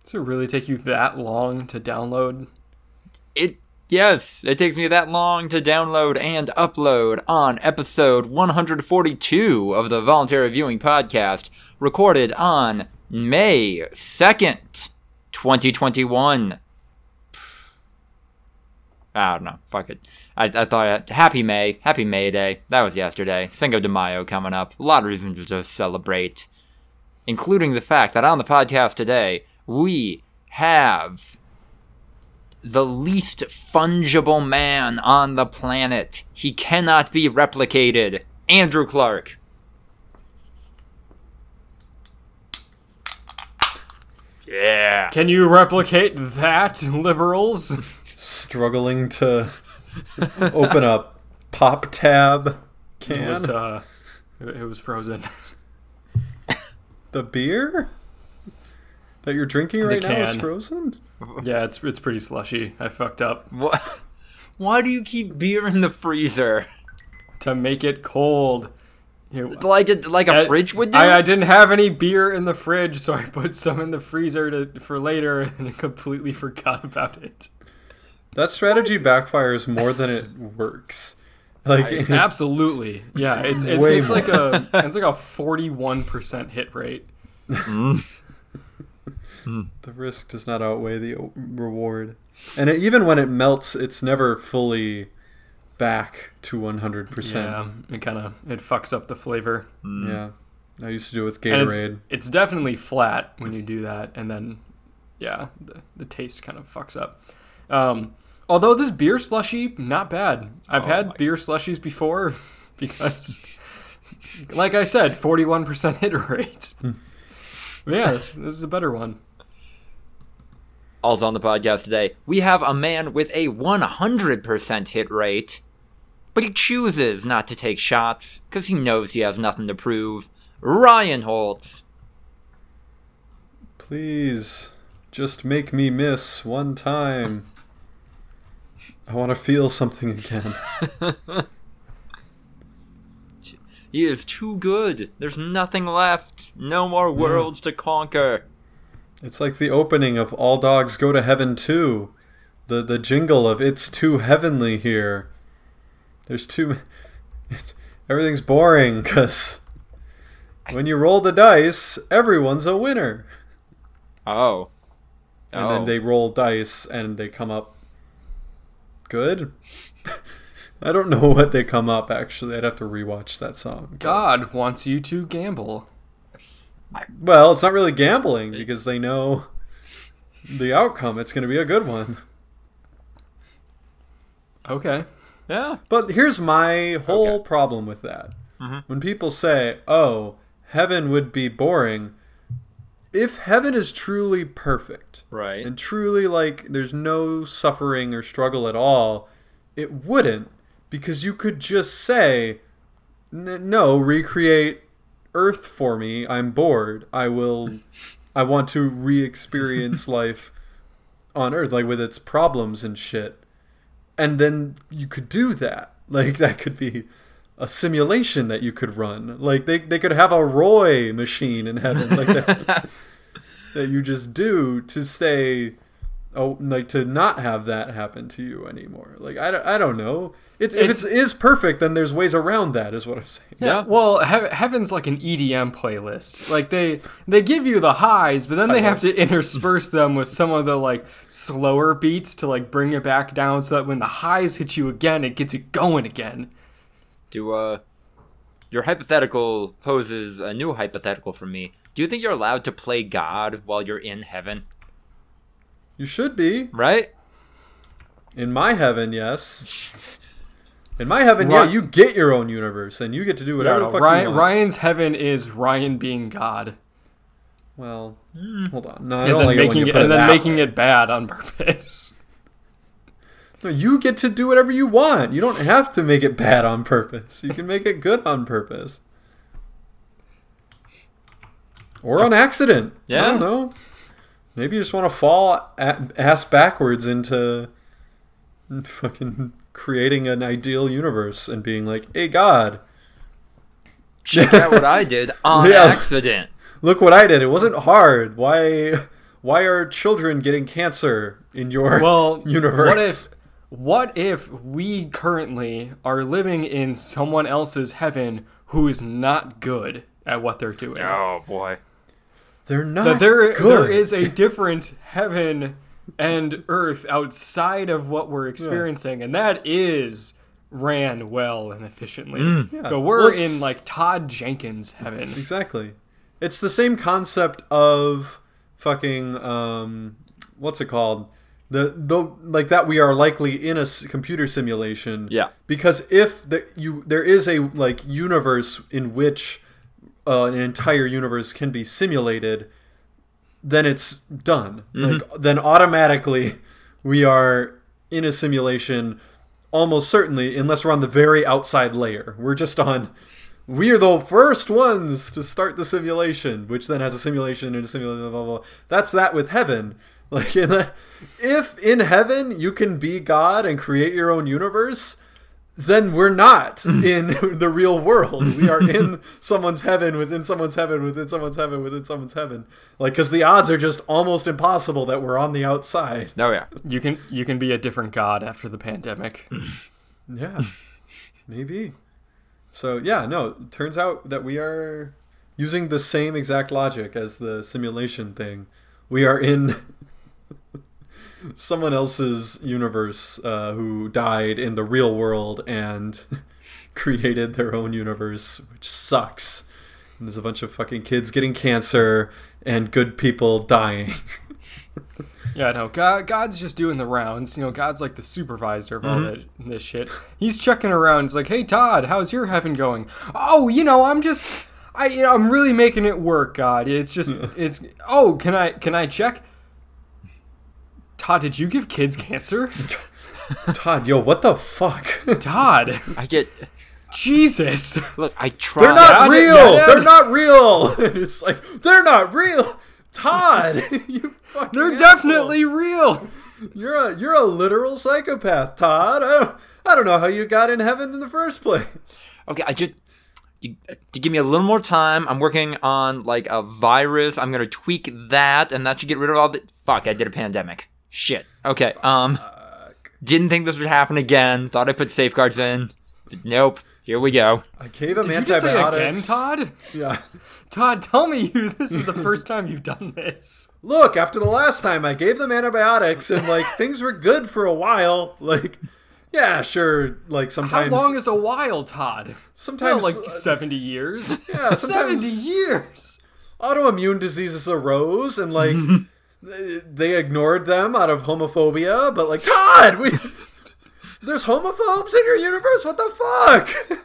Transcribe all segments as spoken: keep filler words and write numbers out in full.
Does it really take you that long to download? It yes, it takes me that long to download and upload on episode one forty-two of the Voluntary Viewing Podcast, recorded on May second, twenty twenty-one. I don't know. Fuck it. I, I thought, happy May. Happy May Day. That was yesterday. Cinco de Mayo coming up. A lot of reasons to just celebrate. Including the fact that on the podcast today, we have the least fungible man on the planet. He cannot be replicated. Andrew Clark. Yeah. Can you replicate that, liberals? Struggling to open a pop tab can. It was, uh, it was frozen. The beer that you're drinking right The now is can. frozen? Yeah, it's it's pretty slushy. I fucked up. What? Why do you keep beer in the freezer? To make it cold. You, Like a, like a I- fridge would do? I, I didn't have any beer in the fridge, so I put some in the freezer to, for later and I completely forgot about it. That strategy backfires more than it works. Like, I- absolutely. Yeah, it's it, Way it's more. like a it's like a forty-one percent hit rate. Mm. the risk does not outweigh the o- reward. And it, even when it melts, it's never fully back to one hundred percent. Yeah, it kind of it fucks up the flavor. Yeah. I used to do it with And it's, Gatorade. it's definitely flat when you do that, and then yeah, the, the taste kind of fucks up. Um, although this beer slushy, not bad. I've Oh had my- beer slushies before because, like I said, forty-one percent hit rate. Yeah, this, this is a better one. Also on the podcast today, we have a man with a one hundred percent hit rate, but he chooses not to take shots because he knows he has nothing to prove. Ryan Holtz. Please, just make me miss one time. I want to feel something again. He is too good. There's nothing left. No more worlds to conquer. It's like the opening of All Dogs Go to Heaven two. The the jingle of It's Too Heavenly Here. There's too... It's, everything's boring, because when you roll the dice, everyone's a winner. Oh. And oh. then they roll dice, and they come up good. I don't know what they come up, actually. I'd have to rewatch that song. God wants you to gamble. Well, it's not really gambling, because they know the outcome. It's going to be a good one. Okay. Yeah. But here's my whole Okay. problem with that. Mhm. When people say, oh, heaven would be boring, if heaven is truly perfect, Right. and truly, like, there's no suffering or struggle at all, it wouldn't, because you could just say, N- no, recreate Earth for me. I'm bored. I will, I want to re-experience life on Earth, like, with its problems and shit. And then you could do that. Like, that could be a simulation that you could run. Like, they, they could have a Roy machine in heaven, like that, that you just do to say, oh, like, to not have that happen to you anymore. Like, I, don't- I don't know. It, if It's- it is perfect, then there's ways around that, is what I'm saying. Yeah. Well, he- heaven's like an E D M playlist. Like they they give you the highs, but then they have to intersperse them with some of the like slower beats to like bring it back down, so that when the highs hit you again, it gets you going again. Do, uh... Your hypothetical poses a new hypothetical for me. Do you think you're allowed to play God while you're in heaven? You should be. Right? In my heaven, yes. In my heaven, Ri- yeah, you get your own universe, and you get to do whatever No, the fuck Ryan, you want. Ryan's heaven is Ryan being God, Well, hold on. No, I and don't then like it when making you it, put and it then that making way. it bad on purpose. No, you get to do whatever you want. You don't have to make it bad on purpose. You can make it good on purpose. Or on accident. Yeah. I don't know. Maybe you just want to fall a- ass backwards into fucking creating an ideal universe and being like, hey, God, Check out what I did on Yeah. accident. look what I did. It wasn't hard. Why why are children getting cancer in your Well, universe? what if what if we currently are living in someone else's heaven who is not good at what they're doing? Oh boy. They're not That there good. there is a different heaven and earth outside of what we're experiencing, and that is ran well and efficiently. Yeah. But we're Well, it's- in like Todd Jenkins heaven. Exactly. It's the same concept of fucking um what's it called? The the like that we are likely in a s- computer simulation. Yeah. Because if the you there is a like universe in which uh, an entire universe can be simulated, then it's done. Like then automatically we are in a simulation almost certainly, unless we're on the very outside layer. We're just on we're the first ones to start the simulation, which then has a simulation and a simulation, blah, blah, blah. That's that with heaven. Like, in the, if in heaven you can be God and create your own universe, then we're not in the real world. We are in someone's heaven within someone's heaven within someone's heaven within someone's heaven. Like, because the odds are just almost impossible that we're on the outside. Oh yeah. You can you can be a different god after the pandemic. Yeah, maybe. So, yeah, no, it turns out that we are using the same exact logic as the simulation thing. We are in someone else's universe uh, who died in the real world and created their own universe, which sucks. And there's a bunch of fucking kids getting cancer and good people dying. Yeah, no, God, God's just doing the rounds. You know, God's like the supervisor of all that, this shit. He's checking around. He's like, "Hey, Todd, how's your heaven going?" "Oh, you know, I'm just, I, you know, I'm really making it work, God. It's just, it's. Oh, can I, can I check?" "Todd, did you give kids cancer?" Todd, yo, what the fuck? "Todd, I get. Jesus." Look, I tried. They're not Yeah, real. yeah, yeah. They're not real. It's like they're not real. Todd, you fucking They're asshole. definitely real. You're a you're a literal psychopath, Todd. I don't I don't know how you got in heaven in the first place. Okay, I just. You, to give me a little more time, I'm working on like a virus. I'm gonna tweak that, and that should get rid of all the. Fuck! I did a pandemic. Shit. Okay. Um. Didn't think this would happen again. Thought I put safeguards in. But nope. Here we go. I gave him Did you just say antibiotics. again, Todd? Yeah. Todd, tell me you. This is the first time you've done this. Look, after the last time I gave them antibiotics and like things were good for a while. Like, yeah, sure. Like How sometimes. long is a while, Todd? Sometimes Well, like uh, seventy years. Yeah, sometimes- seventy years. autoimmune diseases arose and like they- they ignored them out of homophobia. But like, Todd, we there's homophobes in your universe. What the fuck?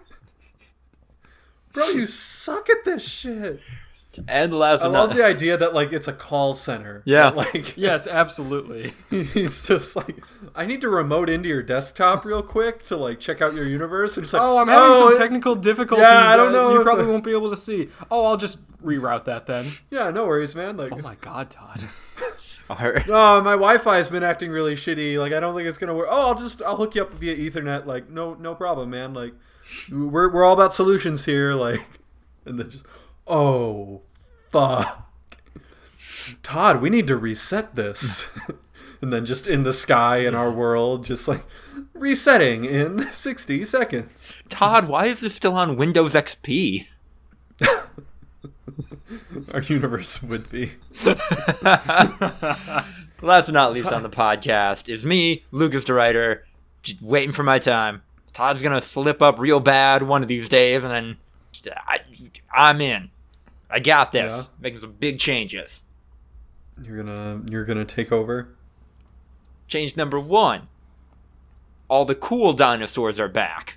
Bro, you suck at this shit. And last I but love not. the idea that like it's a call center. Yeah. That, like Yes, absolutely. he's just like, I need to remote into your desktop real quick to like check out your universe. And it's like, Oh, I'm having oh, some it- technical difficulties. Yeah, I don't uh, know You if probably I- won't be able to see. Oh, I'll just reroute that then. Yeah, no worries, man. Like, Oh my God, Todd. Alright. oh, my Wi-Fi's been acting really shitty. Like, I don't think it's gonna work. Oh, I'll just I'll hook you up via Ethernet. Like, no, no problem, man. Like, we're we're all about solutions here. Like, and then just, oh, fuck, Todd, we need to reset this. And then just in the sky in our world, just like resetting in sixty seconds. Todd, why is this still on Windows X P? Our universe would be. Last but not least on the podcast is me, Lucas the writer, just waiting for my time. Todd's gonna slip up real bad one of these days, and then I, I'm in. I got this. Yeah. Making some big changes. You're gonna you're gonna take over. Change number one. All the cool dinosaurs are back.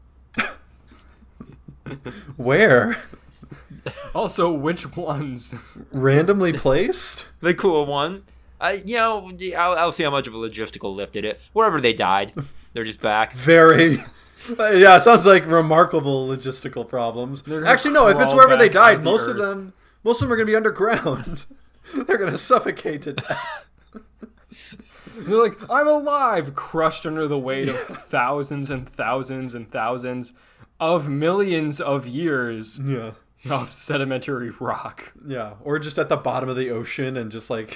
Where? Also, which ones? Randomly placed? The cool one. I, you know, I'll, I'll see how much of a logistical lift it is. Wherever they died, they're just back. Very. Uh, yeah, it sounds like remarkable logistical problems. They're gonna Actually, no. If it's crawl wherever they back out of died, the most of earth. them, most of them are gonna be underground. They're gonna suffocate to death. They're like, I'm alive, crushed under the weight of thousands and thousands and thousands of millions of years Yeah, of sedimentary rock. yeah. Or just at the bottom of the ocean and just like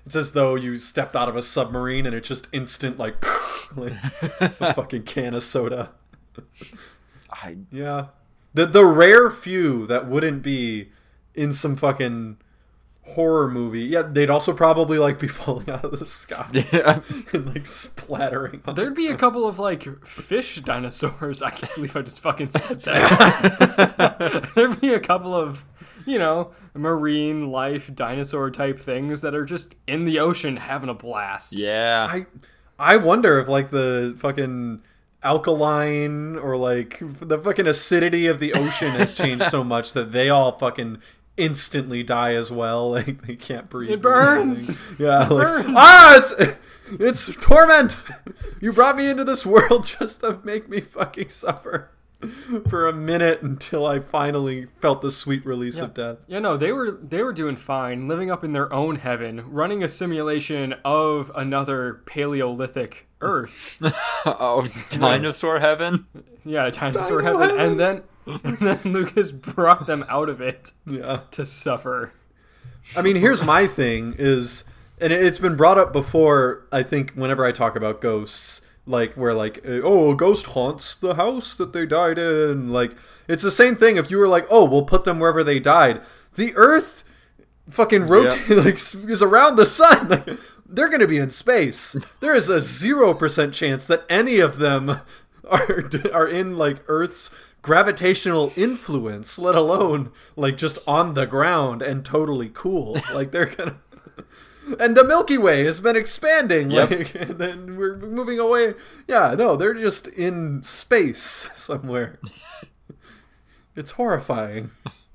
It's as though you stepped out of a submarine and it's just instant, like, like a fucking can of soda. I Yeah. The the rare few that wouldn't be in some fucking horror movie, yeah, they'd also probably like be falling out of the sky and like splattering on There'd be a couple of like fish dinosaurs. I can't believe I just fucking said that. There'd be a couple of, you know, marine life dinosaur type things that are just in the ocean having a blast. yeah. I I wonder if like the fucking alkaline or like the fucking acidity of the ocean has changed so much that they all fucking instantly die as well. Like they can't breathe. It burns. Yeah, It like burns. ah, it's it's torment. You brought me into this world just to make me fucking suffer for a minute until I finally felt the sweet release of death. Yeah, no, they were they were doing fine, living up in their own heaven, running a simulation of another Paleolithic Earth. Oh, dinosaur heaven. Yeah, dinosaur Dino heaven. heaven. And then and then Lucas brought them out of it Yeah. to suffer. I mean, here's my thing is, and it's been brought up before, I think, whenever I talk about ghosts, like, where, like, uh, oh, a ghost haunts the house that they died in. Like, it's the same thing if you were like, oh, we'll put them wherever they died. The Earth fucking rotate, like, is around the sun. Like, they're going to be in space. There is a zero percent chance that any of them are, are in, like, Earth's gravitational influence, let alone like just on the ground and totally cool. Like they're gonna and the Milky Way has been expanding. Yep. Like and then we're moving away. Yeah, no, they're just in space somewhere. It's horrifying.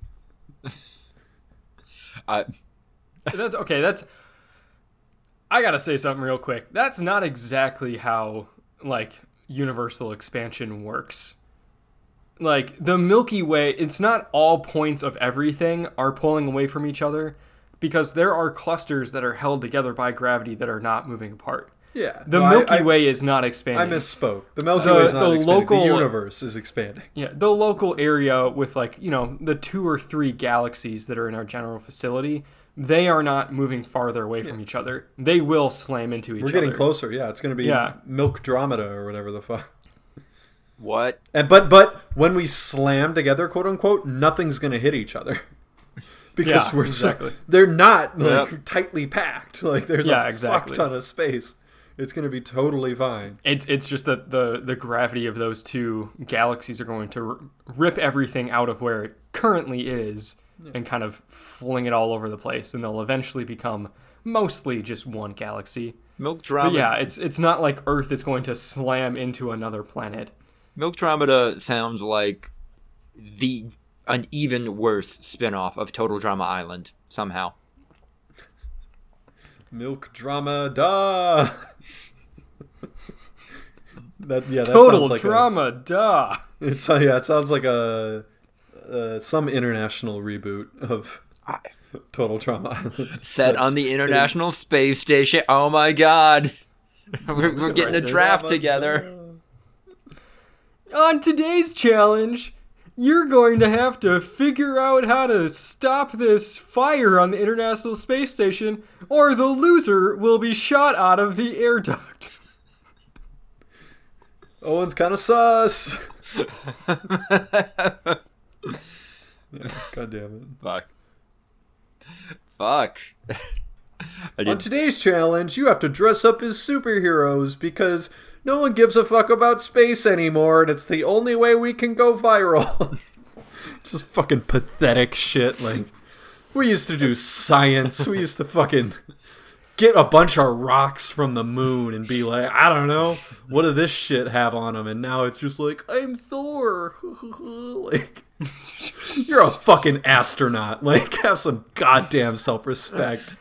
I That's okay, that's I gotta say something real quick. That's not exactly how like universal expansion works. Like, the Milky Way, it's not all points of everything are pulling away from each other, because there are clusters that are held together by gravity that are not moving apart. Yeah. The no, Milky I, I, Way is not I expanding. misspoke. The Milky The- Way is not the expanding. local- The universe is expanding. Yeah, the local area with, like, you know, the two or three galaxies that are in our general facility, they are not moving farther away from each other. They will slam into each We're other. getting closer. Yeah, it's going to be Yeah. Milkdromeda or whatever the fuck. what? And but but when we slam together, quote unquote, nothing's gonna hit each other because Yeah, we're exactly. so, they're not like Yep. tightly packed. Like there's Yeah, a exactly. fuck ton of space. It's gonna be totally fine. It's it's just that the the gravity of those two galaxies are going to r- rip everything out of where it currently is and kind of fling it all over the place, and they'll eventually become mostly just one galaxy. Milk But drama. yeah, it's it's not like Earth is going to slam into another planet. Milkdromeda sounds like the an even worse spin-off of Total Drama Island somehow. Milk drama da. that yeah, that Total sounds like drama, duh. A, it's uh, yeah, it sounds like a uh, some international reboot of I- Total Drama Island. Set That's- on the International Space Station. Oh my god. We're, we're getting a Right, draft there's- together. On today's challenge, you're going to have to figure out how to stop this fire on the International Space Station, or the loser will be shot out of the air duct. Owen's kind of sus. Yeah, God damn it. Fuck. Fuck. I On did, today's challenge, you have to dress up as superheroes because no one gives a fuck about space anymore, and it's the only way we can go viral. Just fucking pathetic shit. Like, we used to do science. We used to fucking get a bunch of rocks from the moon and be like, I don't know, what did this shit have on them? And now it's just like, I'm Thor. Like, you're a fucking astronaut. Like, have some goddamn self-respect.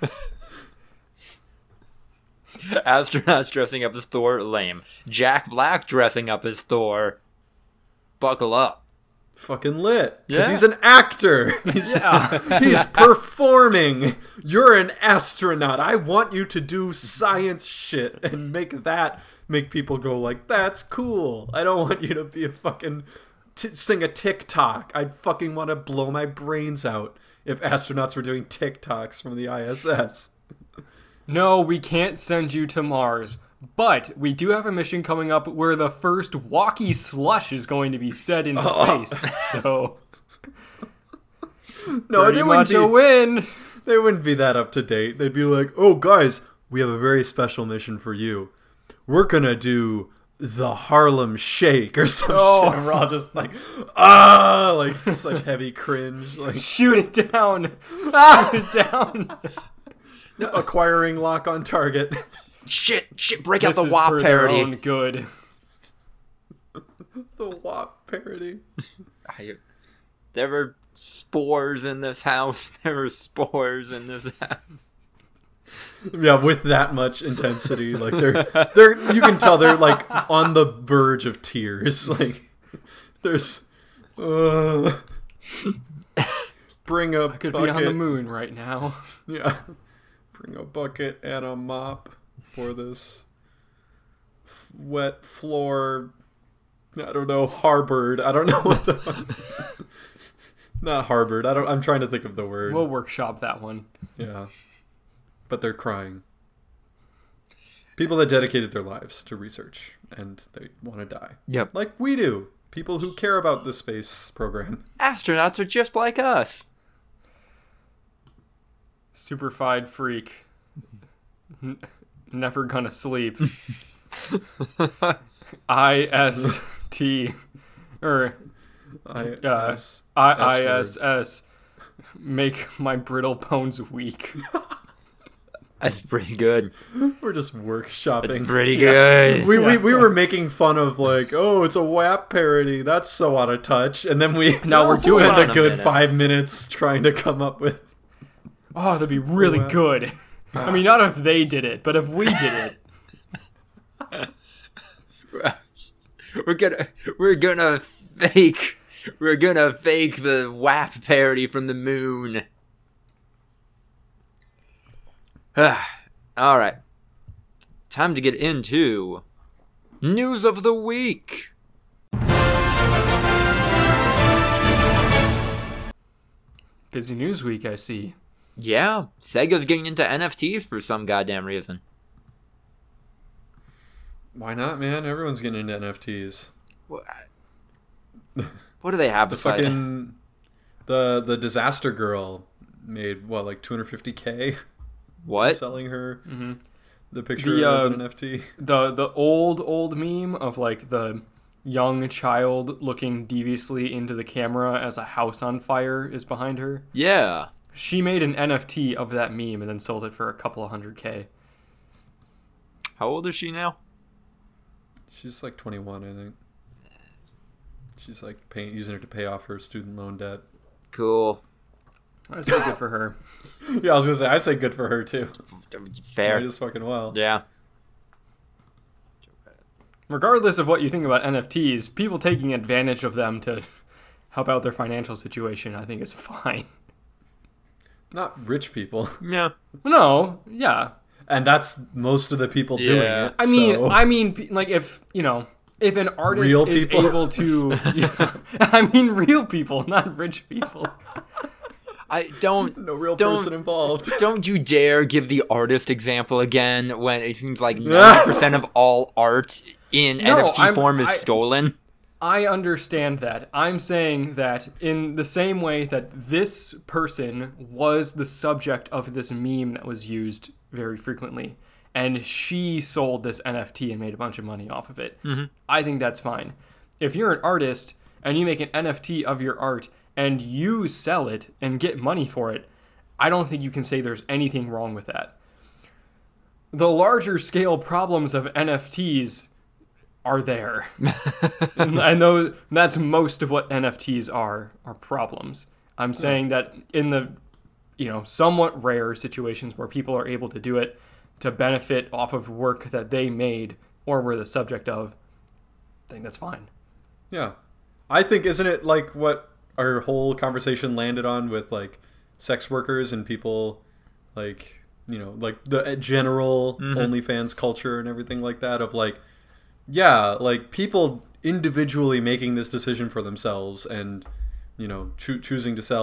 astronauts dressing up as Thor, lame. Jack Black dressing up as Thor. Buckle up. Fucking lit. Because Yeah. he's an actor. He's, he's performing. You're an astronaut. I want you to do science shit and make that make people go like, that's cool. I don't want you to be a fucking t- sing a TikTok. I'd fucking want to blow my brains out if astronauts were doing TikToks from the I S S. no, we can't send you to Mars. But we do have a mission coming up where the first walkie slush is going to be set in space. So, no, pretty they much wouldn't a be, win. they wouldn't be that up to date. They'd be like, oh, guys, we have a very special mission for you. We're going to do the Harlem Shake or some Oh. shit. And we're all just like, ah, like such heavy cringe. Like, Shoot it down. Shoot it down. acquiring lock on target. Shit, shit, break This out the is W A for P their parody. own good. The W A P parody. I- There were spores in this house. There were spores in this house. Yeah, with that much intensity, like they're they're you can tell they're like on the verge of tears. Like there's uh, bring a I could bucket. be on the moon right now. Yeah, bring a bucket and a mop for this f- wet floor. I don't know, harbored. I don't know what the not harbored. I don't. I'm trying to think of the word. We'll workshop that one. Yeah. But they're crying. People that dedicated their lives to research and they want to die. Yep. Like we do. People who care about the space program. Astronauts are just like us. Superfied freak. N- never gonna sleep. I S T or I uh, S- I S I word. S S. Make my brittle bones weak. That's pretty good. We're just workshopping. That's pretty good. We, we Yeah. we were making fun of like, oh, it's a W A P parody. That's so out of touch. And then we Now we're doing spent it. a good minute. five minutes trying to come up with. Oh, that'd be really Wow. good. I mean, not if they did it, but if we did it. We're gonna we're gonna fake we're gonna fake the W A P parody from the moon. All right, time to get into news of the week. Busy news week, I see. Yeah, Sega's getting into N F Ts for some goddamn reason. Why not, man? Everyone's getting into N F Ts. What, what do they have The beside fucking the the disaster girl made what, like two hundred fifty K what? selling her Mm-hmm. the picture The, as uh, an N F T. The the old old meme of like the young child looking deviously into the camera as a house on fire is behind her. Yeah. She made an N F T of that meme and then sold it for a couple of hundred K. How old is she now? She's like twenty-one, I think. She's like paying, using it to pay off her student loan debt. Cool. I say good for her. Yeah, I was gonna say I say good for her too. Fair. Might as fucking well. Yeah. Regardless of what you think about N F Ts, people taking advantage of them to help out their financial situation, I think is fine. Not rich people, Yeah. No, yeah. and that's most of the people doing Yeah. it. I mean, so- I mean, p- like if you know, if an artist Real is people? able to, yeah, I mean, real people, not rich people. I don't no real don't- person involved. don't you dare give the artist example again when it seems like ninety percent of all art in No, N F T I'm- form is I- stolen. I understand that. I'm saying that in the same way that this person was the subject of this meme that was used very frequently, and she sold this N F T and made a bunch of money off of it. Mm-hmm. I think that's fine. If you're an artist and you make an N F T of your art and you sell it and get money for it, I don't think you can say there's anything wrong with that. The larger scale problems of N F Ts are there. and and those, that's most of what N F Ts are, are problems. I'm saying that in the, you know, somewhat rare situations where people are able to do it to benefit off of work that they made or were the subject of, I think that's fine. Yeah. I think, isn't it like what our whole conversation landed on with like sex workers and people like, you know, like the general Mm-hmm. OnlyFans culture and everything like that of like, yeah, like people individually making this decision for themselves and, you know, choo- choosing to sell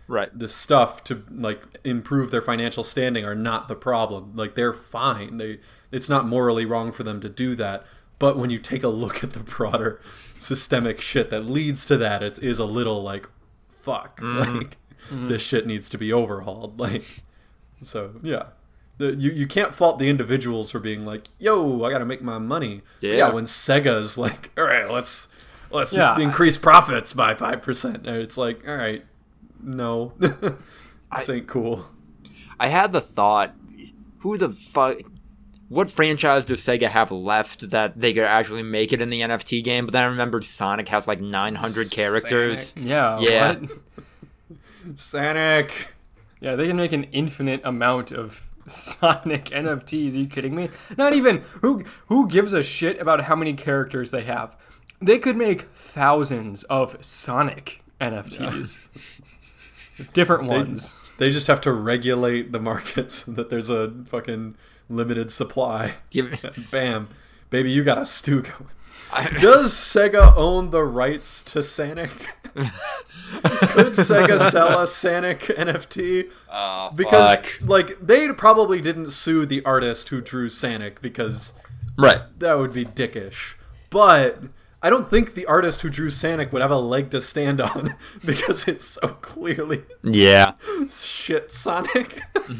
Right. the stuff to like improve their financial standing are not the problem. Like they're fine. They it's not morally wrong for them to do that. But when you take a look at the broader systemic shit that leads to that, it is a little like, fuck, mm-hmm. like mm-hmm. this shit needs to be overhauled. Like, so yeah, the, you you can't fault the individuals for being like, yo, I gotta make my money. Yeah. But yeah, when Sega's like, all right, let's let's yeah. increase profits by five percent. It's like, all right, no, this I, ain't cool. I had the thought, who the fuck. What franchise does Sega have left that they could actually make it in the N F T game? But then I remembered Sonic has like nine hundred characters. Sonic. Yeah. Yeah. What? Sonic. Yeah, they can make an infinite amount of Sonic N F Ts. Are you kidding me? Not even. Who who gives a shit about how many characters they have? They could make thousands of Sonic N F Ts. Yeah. Different ones. They, they just have to regulate the market so that there's a fucking limited supply. Give Bam. Baby, you got a stew going. Does Sega own the rights to Sonic? Could Sega sell a Sonic N F T? Oh, because fuck. like they probably didn't sue the artist who drew Sonic because right. that would be dickish. But I don't think the artist who drew Sonic would have a leg to stand on because it's so clearly yeah shit Sonic.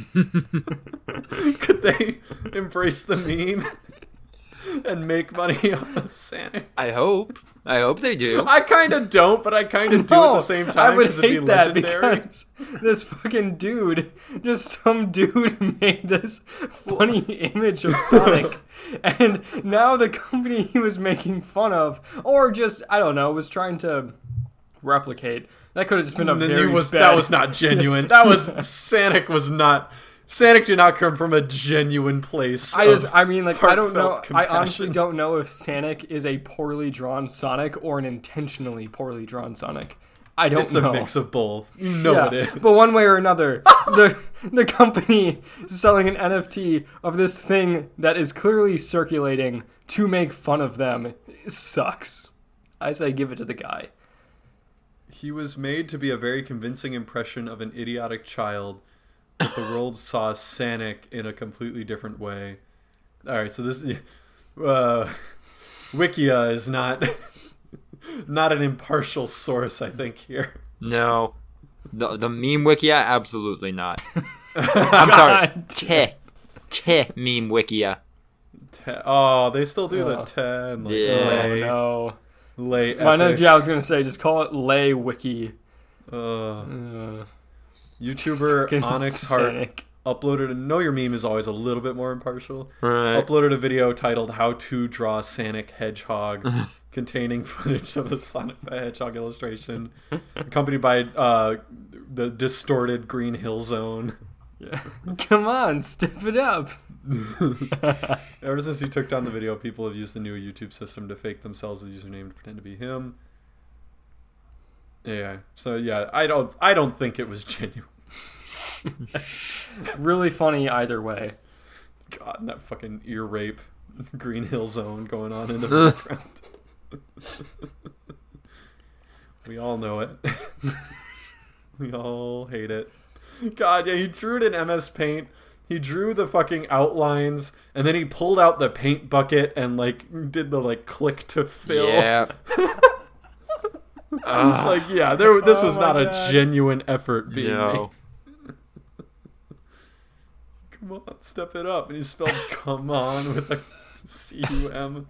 Could they embrace the meme and make money off of Sonic? I hope. I hope they do. I kind of don't, but I kind of do at the same time. I would hate be that legendary. Because this fucking dude, just some dude made this funny image of Sonic, and now the company he was making fun of, or just I don't know, was trying to replicate. That could have just been a very was, bad... That was not genuine. That was Sonic was not. Sonic did not come from a genuine place. I just, I mean, like, I don't know. Compassion. I honestly don't know if Sonic is a poorly drawn Sonic or an intentionally poorly drawn Sonic. I don't it's know. It's a mix of both. You know yeah, it is. But one way or another, the the company selling an N F T of this thing that is clearly circulating to make fun of them sucks. I say give it to the guy. He was made to be a very convincing impression of an idiotic child. But the world saw Sonic in a completely different way. All right, so this uh, Wikia is not not an impartial source, I think here. No, the the meme Wikia, absolutely not. I'm sorry, te te meme Wikia. Te, oh, they still do oh. the ten. Like, yeah, lay, oh, no. Lay. Mine, yeah, I was gonna say just call it Lay Wiki. Uh. uh. YouTuber Onyx Heart Sonic. uploaded a Know Your Meme is always a little bit more impartial. Right. Uploaded a video titled How to Draw Sonic Hedgehog containing footage of a Sonic the Hedgehog illustration accompanied by uh, the distorted Green Hill Zone. Yeah. Come on, step it up. Ever since he took down the video, people have used the new YouTube system to fake themselves as a username to pretend to be him. Yeah. So yeah, I don't I don't think it was genuine. That's really funny either way. God, and that fucking ear rape Green Hill Zone going on in the background. We all know it. We all hate it. God, yeah, he drew it in M S Paint. He drew the fucking outlines, and then he pulled out the paint bucket and like did the like click to fill. Yeah. Uh, like yeah, there. This oh was not God. a genuine effort being no. made. Come on, step it up. And he spelled "come on" with a C U M.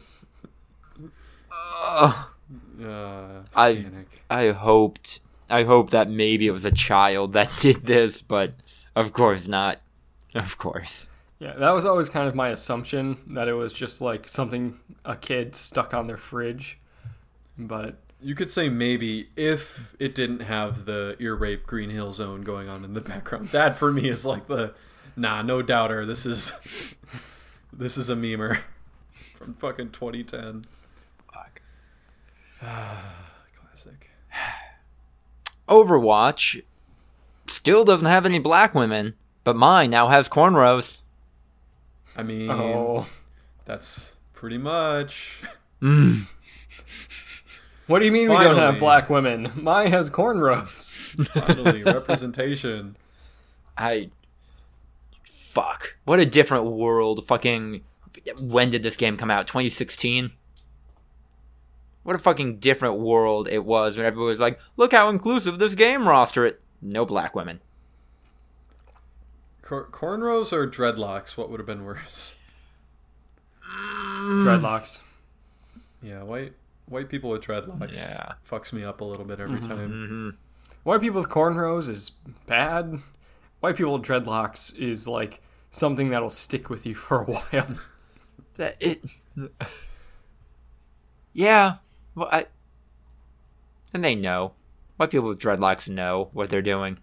Uh, uh, I I hoped I hoped that maybe it was a child that did this, but of course not. Of course. Yeah, that was always kind of my assumption that it was just like something a kid stuck on their fridge, but. You could say maybe if it didn't have the ear rape Green Hill Zone going on in the background. That for me is like the nah, no doubter. This is this is a memer from fucking twenty ten. Fuck. Classic. Overwatch still doesn't have any black women, but mine now has cornrows. I mean, oh. That's pretty much. Mm. What do you mean Finally. we don't have black women? Mine has cornrows. Finally, representation. I. Fuck. What a different world. Fucking. When did this game come out? twenty sixteen? What a fucking different world it was when everyone was like, look how inclusive this game roster is. No black women. Cor- cornrows or dreadlocks? What would have been worse? Dreadlocks. Yeah, white white people with dreadlocks Yeah. fucks me up a little bit every Mm-hmm. time. Mm-hmm. White people with cornrows is bad. White people with dreadlocks is like something that'll stick with you for a while. That it. Yeah. Well, I. And they know. White people with dreadlocks know what they're doing.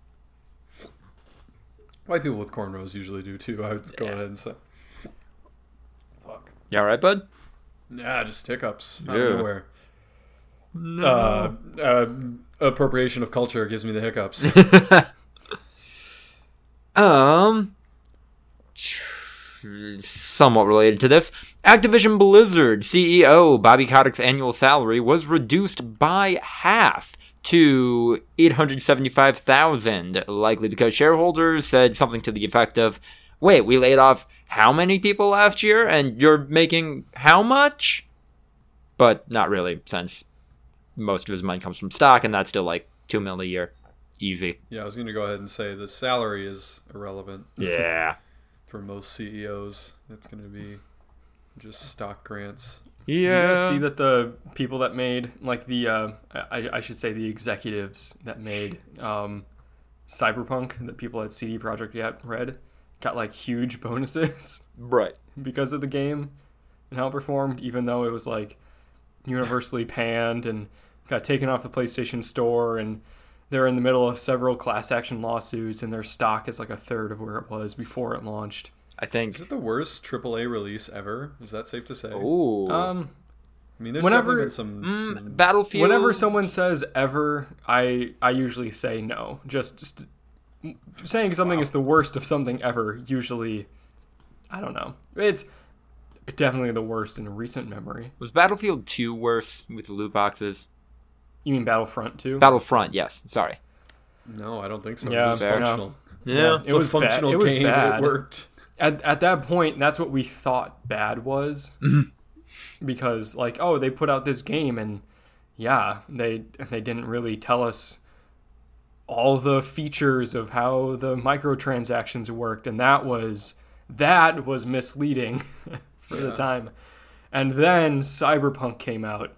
White people with cornrows usually do too. I would go Yeah. ahead and say. Fuck. You alright, bud? Nah, just hiccups out Yeah. of nowhere. No. Uh, uh, appropriation of culture gives me the hiccups. um. Somewhat related to this, Activision Blizzard C E O Bobby Kotick's annual salary was reduced by half to eight hundred seventy-five thousand dollars, likely because shareholders said something to the effect of, wait, we laid off how many people last year and you're making how much? But not really, since most of his money comes from stock and that's still like two mil a year. Easy. Yeah, I was going to go ahead and say the salary is irrelevant. Yeah. For most C E Os, it's going to be just stock grants. Did you guys see that the people that made, like the, uh, I, I should say the executives that made um, Cyberpunk, the people at C D Projekt Red, got like huge bonuses Right. because of the game and how it performed, even though it was like universally panned and got taken off the PlayStation Store, and they're in the middle of several class action lawsuits, and their stock is like a third of where it was before it launched. I think. Is it the worst triple A release ever? Is that safe to say? Ooh. Um, I mean, there's whenever- definitely been some, Mm, some Battlefield. Whenever someone says ever, I I usually say no. Just, just saying something Wow. is the worst of something ever. Usually, I don't know. It's definitely the worst in recent memory. Was Battlefield two worse with the loot boxes? You mean Battlefront two? Battlefront, yes. Sorry. No, I don't think so. Yeah, it was fair. functional. Yeah. It was a functional It was game. bad. It worked. At at that point, that's what we thought bad was, because like, oh, they put out this game, and yeah, they they didn't really tell us all the features of how the microtransactions worked, and that was that was misleading for the Yeah. time. And then Cyberpunk came out,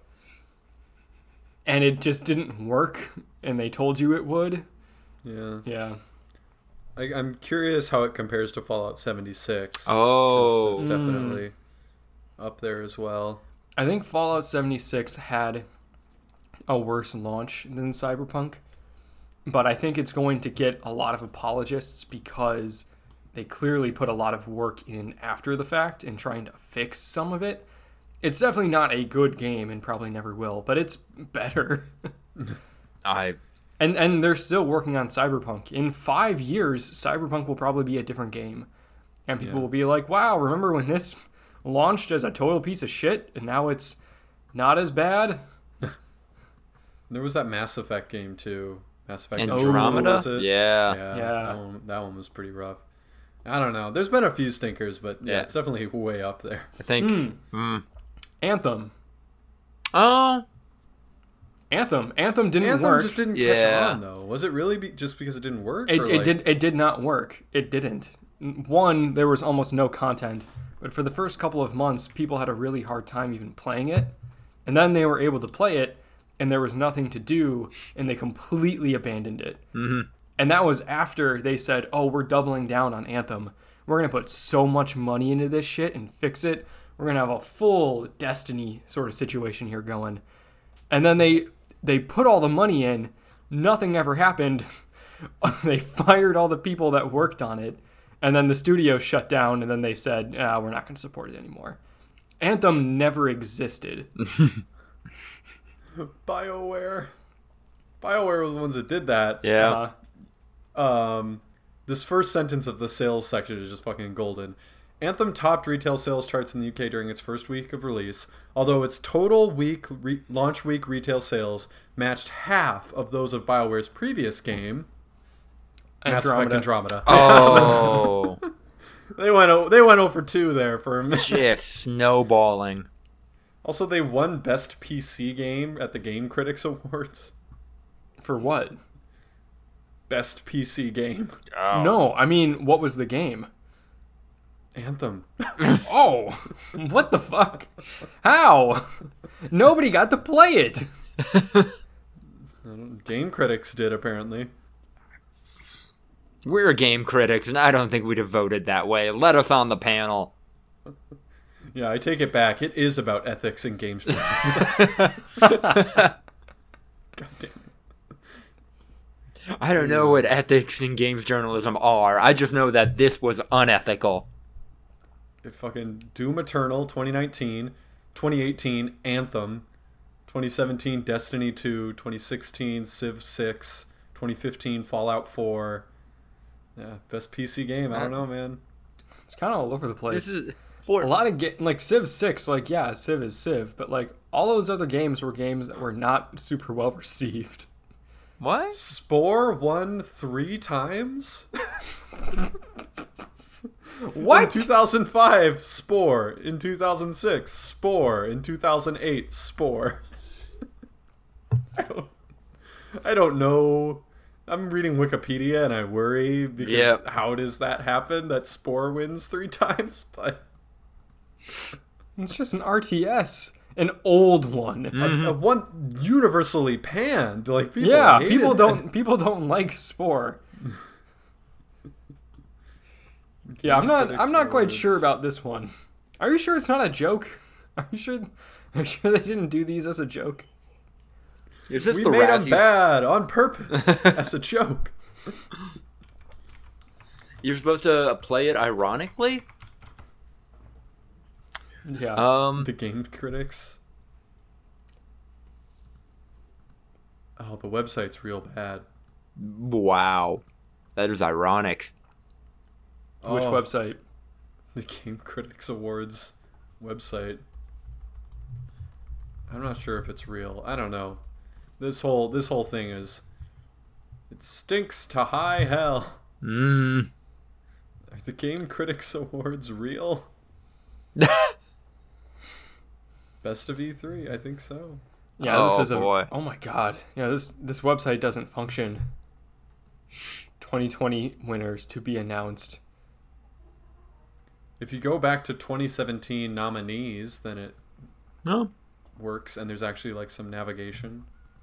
and it just didn't work, and they told you it would. Yeah. Yeah. I, I'm curious how it compares to Fallout seventy-six. 'cause Oh. It's definitely up there as well. I think Fallout seventy-six had a worse launch than Cyberpunk, but I think it's going to get a lot of apologists because they clearly put a lot of work in after the fact in trying to fix some of it. It's definitely not a good game and probably never will, but it's better. I And and they're still working on Cyberpunk. In five years, Cyberpunk will probably be a different game. And people Yeah. will be like, wow, remember when this launched as a total piece of shit and now it's not as bad? There was that Mass Effect game too. Mass Effect Andromeda? was it? Yeah. Yeah. Yeah. That one, that one was pretty rough. I don't know. There's been a few stinkers, but yeah, Yeah. it's definitely way up there. I think. Mm. Mm. Anthem. Oh. Anthem. Anthem didn't Anthem work. just didn't Yeah. catch on though. Was it really be- just because it didn't work? It, or, it like- did it did not work. It didn't. One, there was almost no content, but for the first couple of months, people had a really hard time even playing it. And then they were able to play it, and there was nothing to do, and they completely abandoned it. Mm-hmm. And that was after they said, "Oh, we're doubling down on Anthem. We're gonna put so much money into this shit and fix it. We're gonna have a full Destiny sort of situation here going." And then they they put all the money in. Nothing ever happened. They fired all the people that worked on it, and then the studio shut down. And then they said, ah, "We're not gonna support it anymore." Anthem never existed. BioWare. BioWare was the ones that did that. Yeah. Uh, Um, this first sentence of the sales section is just fucking golden. Anthem topped retail sales charts in the U K during its first week of release, although its total week re- launch week retail sales matched half of those of BioWare's previous game, Mass Effect Andromeda. Oh. they went o- they went over two there for a minute. Just snowballing. Also, they won Best P C Game at the Game Critics Awards. For what? Best P C Game. Oh. No, I mean, what was the game? Anthem. Oh, what the fuck? How? Nobody got to play it. Game Critics did, apparently. We're game critics, and I don't think we'd have voted that way. Let us on the panel. Yeah, I take it back. It is about ethics in games. God damn. I don't know what ethics in games journalism are. I just know that this was unethical. It fucking Doom Eternal twenty nineteen, twenty eighteen Anthem, twenty seventeen Destiny two, twenty sixteen Civ six, twenty fifteen Fallout four. Yeah, best P C game. I don't know, man. It's kind of all over the place. This is for a lot of ga- like Civ six. Like, yeah, Civ is Civ, but like all those other games were games that were not super well received. what? Spore won three times? What? In two thousand five, Spore. In two thousand six, Spore. In two thousand eight, Spore. I don't, I don't know. I'm reading Wikipedia and I worry because Yep. how does that happen that Spore wins three times? But It's just an R T S, an old one. a, a one universally panned. Like people Yeah, hated people it. don't people don't like Spore. Yeah, I'm not I'm not quite sure about this one. Are you sure it's not a joke? Are you sure are you sure they didn't do these as a joke? Is this We the made them Razzies? bad on purpose as a joke. You're supposed to play it ironically? Yeah. Um, The Game Critics. Oh, the website's real bad. wow. That is ironic. Which Oh, website? The Game Critics Awards website. I'm not sure if it's real. I don't know. This whole this whole thing is it stinks to high hell. Mmm. Are the Game Critics Awards real? Best of E three, I think so. Yeah, Oh, this is a boy. Oh my god. Yeah, this this website doesn't function. twenty twenty winners to be announced. If you go back to twenty seventeen nominees, then it No. works and there's actually like some navigation.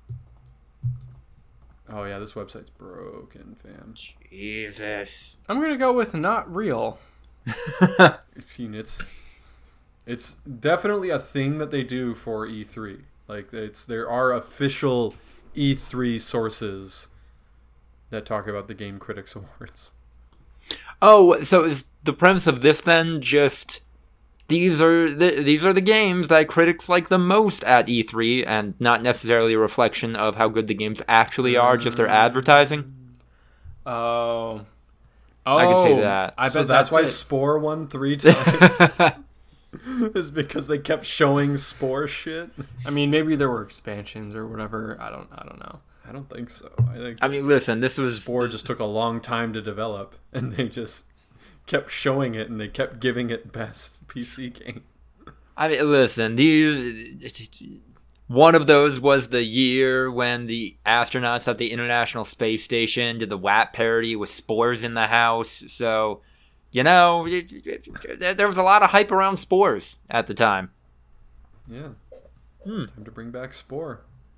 Oh yeah, this website's broken, fam. Jesus. I'm going to go with not real. I mean, it's it's definitely a thing that they do for E three. Like it's there are official E three sources that talk about the Game Critics Awards. Oh, so is the premise of this then just these are the, these are the games that critics like the most at E three, and not necessarily a reflection of how good the games actually are, just their advertising? Oh. Oh. I could say that. I bet so that's, why it. Spore won three times. Is because they kept showing Spore shit. I mean, maybe there were expansions or whatever. I don't I don't know. I don't think so. I think I mean, listen, this was Spore just took a long time to develop, and they just kept showing it, and they kept giving it best P C game. I mean, listen, these one of those was the year when the astronauts at the International Space Station did the W A P parody with spores in the house. So, you know, there was a lot of hype around spores at the time. Yeah. Hmm. Time to bring back Spore.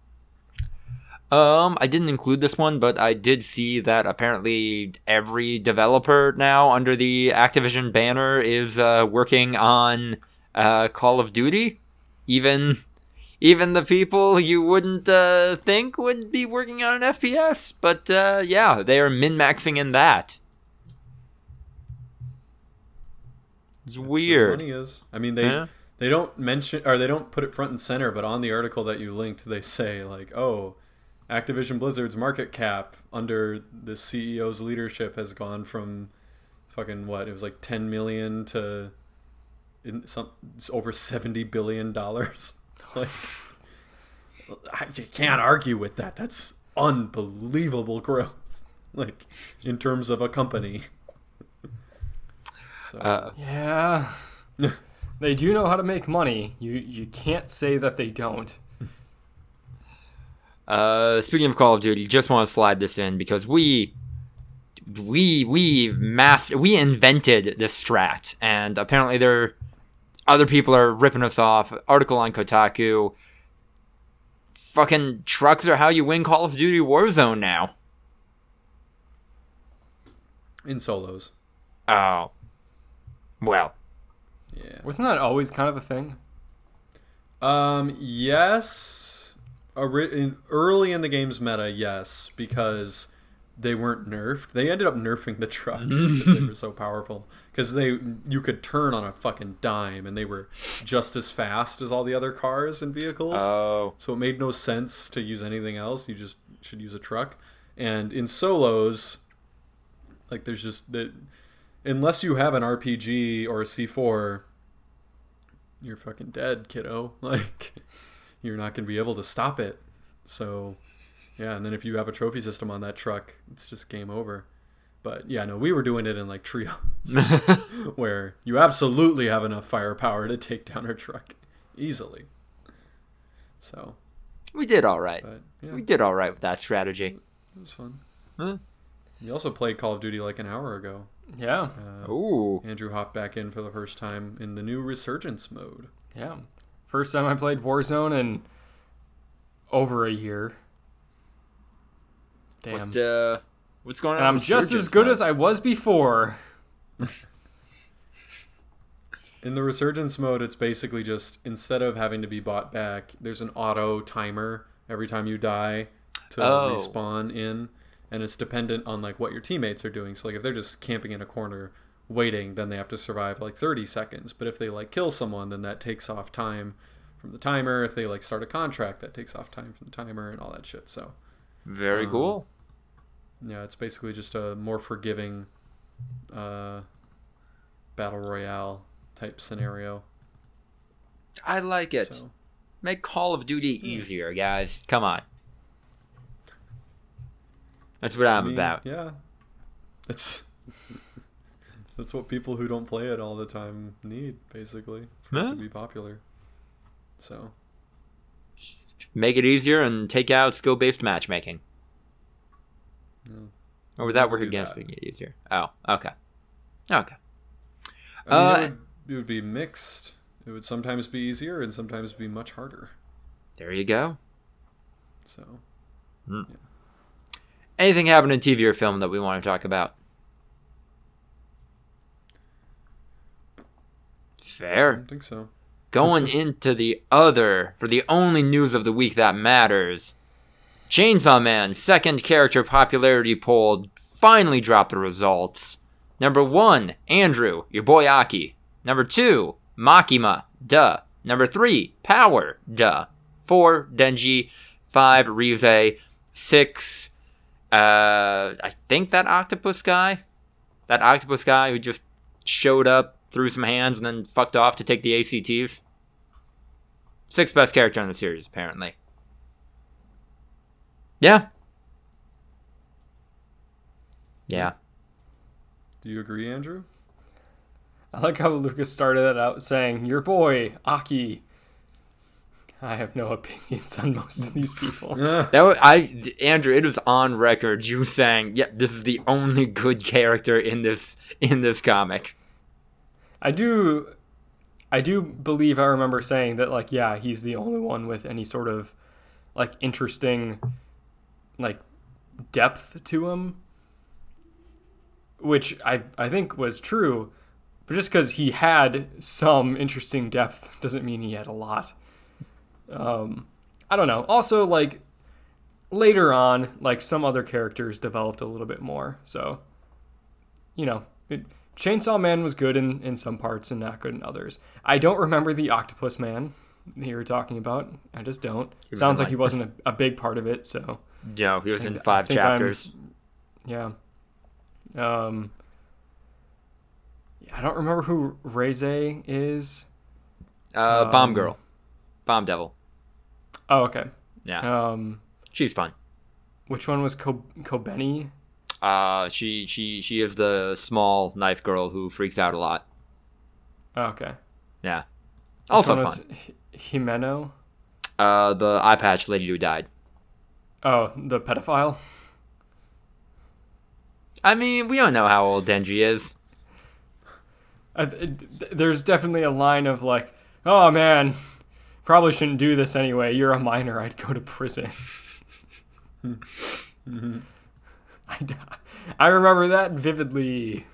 Um, I didn't include this one, but I did see that apparently every developer now under the Activision banner is uh, working on uh, Call of Duty. Even, even the people you wouldn't uh, think would be working on an F P S. But uh, yeah, they are min-maxing in that. It's That's where weird. the money is. I mean, they Yeah. they don't mention or they don't put it front and center, but on the article that you linked, they say like, "Oh, Activision Blizzard's market cap under the C E O's leadership has gone from fucking what? It was like ten million to in some it's over seventy billion dollars. Like, I, you can't argue with that. That's unbelievable growth. Like, in terms of a company. So Uh, Yeah. They do know how to make money. You you can't say that they don't. Uh, speaking of Call of Duty, just want to slide this in because we, we, we mass, we invented this strat, and apparently there, other people are ripping us off. Article on Kotaku. Fucking trucks are how you win Call of Duty Warzone now. in solos. Oh, well. Yeah. Wasn't that always kind of a thing? Um. Yes. Ori- in, early in the game's meta, yes, because they weren't nerfed. They ended up nerfing the trucks because they were so powerful. Because they, you could turn on a fucking dime, and they were just as fast as all the other cars and vehicles. Oh. So it made no sense to use anything else. You just should use a truck. And in solos, like there's just that, unless you have an R P G or a C four, you're fucking dead, kiddo. Like, you're not gonna be able to stop it. So, yeah. And then if you have a trophy system on that truck, it's just game over. But yeah, no, we were doing it in like trios, where you absolutely have enough firepower to take down a truck easily. So, We did all right. but yeah, We did all right with that strategy. it was fun. Huh? We also played Call of Duty like an hour ago. Yeah. Uh, Ooh. Andrew hopped back in for the first time in the new Resurgence mode. Yeah. First time I played Warzone in over a year. Damn. What, uh, what's going on? And I'm with just Resurgence as good mode? as I was before. In the Resurgence mode, it's basically just, instead of having to be bought back, there's an auto timer every time you die to Oh. respawn in. And it's dependent on like what your teammates are doing. So like if they're just camping in a corner waiting, then they have to survive like thirty seconds. But if they like kill someone, then that takes off time from the timer. If they like start a contract, that takes off time from the timer and all that shit. So Very Um, cool. yeah, it's basically just a more forgiving uh, battle royale type scenario. I like it. So Make Call of Duty easier, guys. Come on. That's what I'm I mean, about. Yeah, it's that's what people who don't play it all the time need, basically, for it Huh? to be popular. So Make it easier and take out skill-based matchmaking. No. Or would that Never work do against that. making it easier? Oh, okay. Okay. I mean, Uh, it, would, it would be mixed. It would sometimes be easier and sometimes be much harder. There you go. So Anything happened in T V or film that we want to talk about? I Fair. don't think so. Going into the other, for the only news of the week that matters, Chainsaw Man second character popularity poll finally dropped the results. Number one, Andrew, your boy Aki. Number two, Makima, duh. Number three, Power, duh. Four, Denji. Five, Rize. Six, uh, I think that octopus guy. That octopus guy who just showed up, threw some hands, and then fucked off to take the A C Ts. Sixth best character in the series, apparently. Yeah. Yeah. Do you agree, Andrew? I like how Lucas started that out saying, your boy, Aki. I have no opinions on most of these people. That was, I Andrew, it was on record you saying, yeah, this is the only good character in this in this comic. I do I do believe I remember saying that, like, yeah, he's the only one with any sort of, like, interesting, like, depth to him. Which I, I think was true. But just because he had some interesting depth doesn't mean he had a lot. Um, I don't know. Also, like, later on, like, some other characters developed a little bit more. So, you know, it, Chainsaw Man was good in, in some parts and not good in others. I don't remember the Octopus Man that you were talking about. I just don't. was Sounds in, like he like- wasn't a, a big part of it, so, No, he was in And I five think I'm- chapters. yeah. Um, I don't remember who Reze is. Uh, Um, Bomb Girl. Bomb Devil. Oh, okay. Yeah. Um, She's fun. which one was Ko- Kobeni? Uh, she, she, she is the small knife girl who freaks out a lot. Oh, okay. Yeah. Which Also one fun. was H- Himeno? Uh, the eye patch lady who died. Oh, the pedophile? I mean, we don't know how old Denji is. I, it, there's definitely a line of like, oh man, probably shouldn't do this anyway. You're a minor. I'd go to prison. I, I remember that vividly.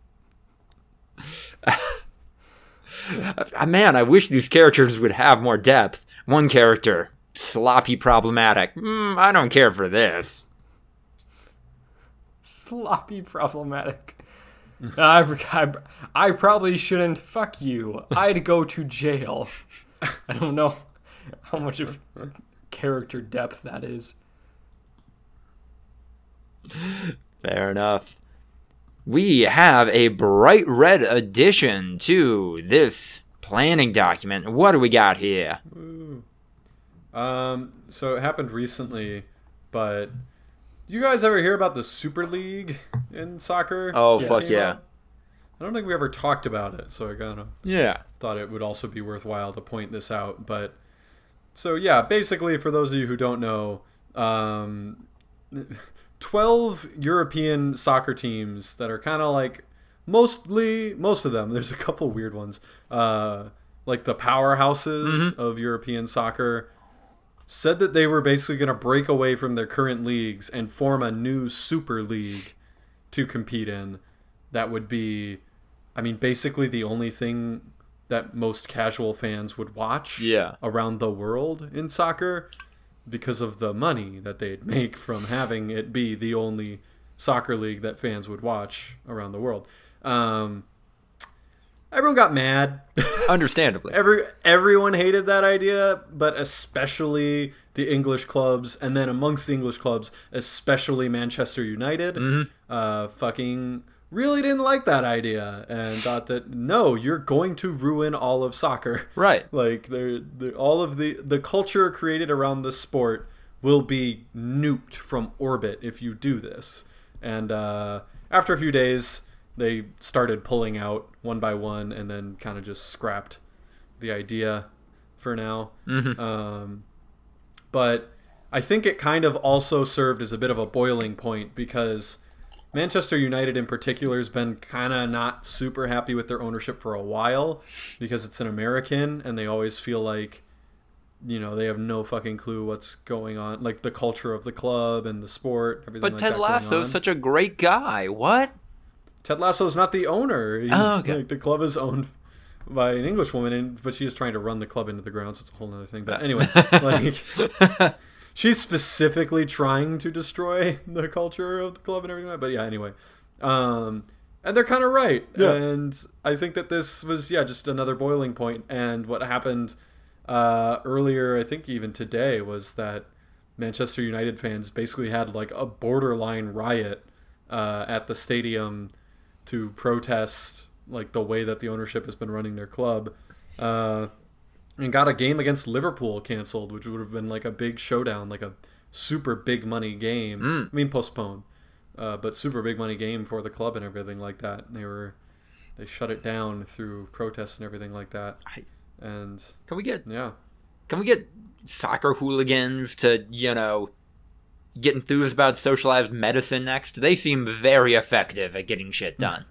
Uh, Man, I wish these characters would have more depth. One character, sloppy problematic. Mm, I don't care for this. Sloppy problematic. I, I, I probably shouldn't. Fuck you. I'd go to jail. I don't know how much of character depth that is. Fair enough. We have a bright red addition to this planning document. What do we got here? Ooh. Um, so it happened recently, but do you guys ever hear about the Super League in soccer? Oh, Yes. fuck yeah. I don't think we ever talked about it, so I kind of Yeah. thought it would also be worthwhile to point this out. But so yeah, basically, for those of you who don't know, um, twelve European soccer teams that are kind of like mostly most of them. There's a couple weird ones, uh, like the powerhouses Mm-hmm. of European soccer. Said that they were basically going to break away from their current leagues and form a new super league to compete in. That would be, I mean, basically the only thing that most casual fans would watch Yeah. around the world in soccer because of the money that they'd make from having it be the only soccer league that fans would watch around the world. Um, everyone got mad. Understandably. Every everyone hated that idea, but especially the English clubs, and then amongst the English clubs, especially Manchester United, Mm-hmm. uh, fucking really didn't like that idea and thought that no, you're going to ruin all of soccer. Right. Like they're, they're, all of the the culture created around the sport will be nuked from orbit if you do this. And uh, after a few days, they started pulling out one by one, and then kind of just scrapped the idea for now. Mm-hmm. Um, but I think it kind of also served as a bit of a boiling point because Manchester United in particular has been kind of not super happy with their ownership for a while because it's an American and they always feel like, you know, they have no fucking clue what's going on, like the culture of the club and the sport, everything But like Ted that going Lasso on. is such a great guy. What? Ted Lasso's not the owner. He- Oh, okay. like, the club is owned by an English woman, and, but she is trying to run the club into the ground, so it's a whole other thing. But anyway, like she's specifically trying to destroy the culture of the club and everything like that. But yeah, anyway. Um, and they're kind of right. Yeah. And I think that this was, yeah, just another boiling point. And what happened uh, earlier, I think even today, was that Manchester United fans basically had like a borderline riot uh, at the stadium to protest like the way that the ownership has been running their club, uh, and got a game against Liverpool canceled, which would have been like a big showdown, like a super big money game. Mm. I mean, postponed, uh, but super big money game for the club and everything like that. And they were they shut it down through protests and everything like that. I- And Can we get yeah, Can we get soccer hooligans to, you know, get enthused about socialized medicine next? They seem very effective at getting shit done.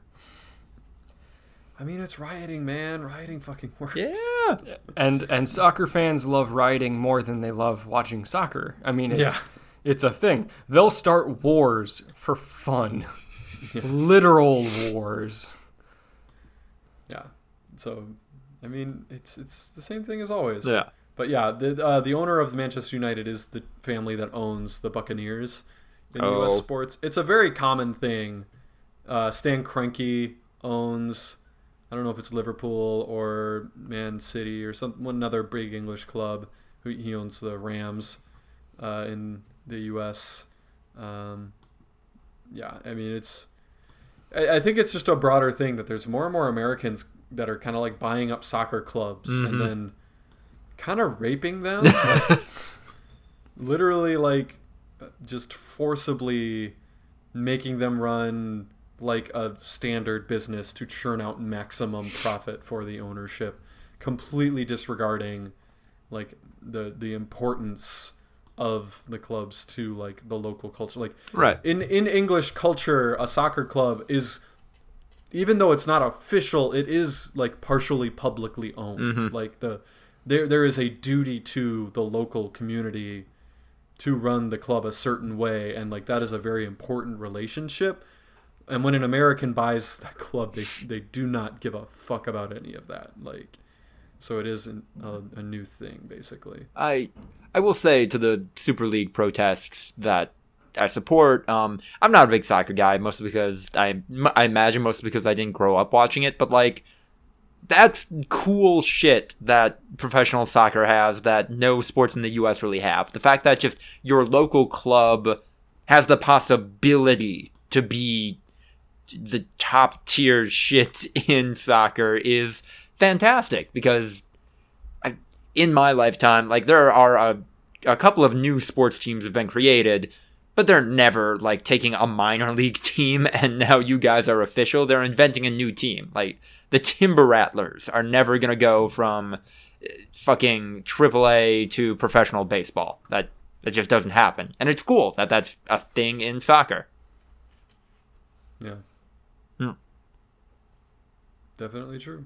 I mean, it's rioting, man. Rioting fucking works. Yeah. And and soccer fans love rioting more than they love watching soccer. I mean, it's Yeah. it's a thing. They'll start wars for fun. Literal wars. Yeah. So, I mean, it's it's the same thing as always. Yeah. But yeah, the uh, the owner of Manchester United is the family that owns the Buccaneers in Oh. U S sports. It's a very common thing. Uh, Stan Kroenke owns, I don't know if it's Liverpool or Man City or some one another big English club. Who he owns the Rams uh, in the U S. Um, yeah, I mean it's I, I think it's just a broader thing that there's more and more Americans that are kind of like buying up soccer clubs Mm-hmm. and then kind of raping them. Like, literally, like, just forcibly making them run like a standard business to churn out maximum profit for the ownership, completely disregarding like the the importance of the clubs to like the local culture. Like Right. in in English culture, a soccer club is, even though it's not official, it is like partially publicly owned. Mm-hmm. Like the there there is a duty to the local community to run the club a certain way, and like that is a very important relationship. And when an American buys that club, they they do not give a fuck about any of that. Like, so it is an, a, a new thing, basically. I I will say to the Super League protests that I support. Um, I'm not a big soccer guy, mostly because I I imagine mostly because I didn't grow up watching it. But like, that's cool shit that professional soccer has that no sports in the U S really have. The fact that just your local club has the possibility to be the top tier shit in soccer is fantastic, because I, in my lifetime, like, there are a, a couple of new sports teams have been created, but they're never like taking a minor league team and now you guys are official. They're inventing a new team. Like, the Timber Rattlers are never going to go from fucking triple A to professional baseball. That, that just doesn't happen. And it's cool that that's a thing in soccer. Yeah. Hmm. Definitely true.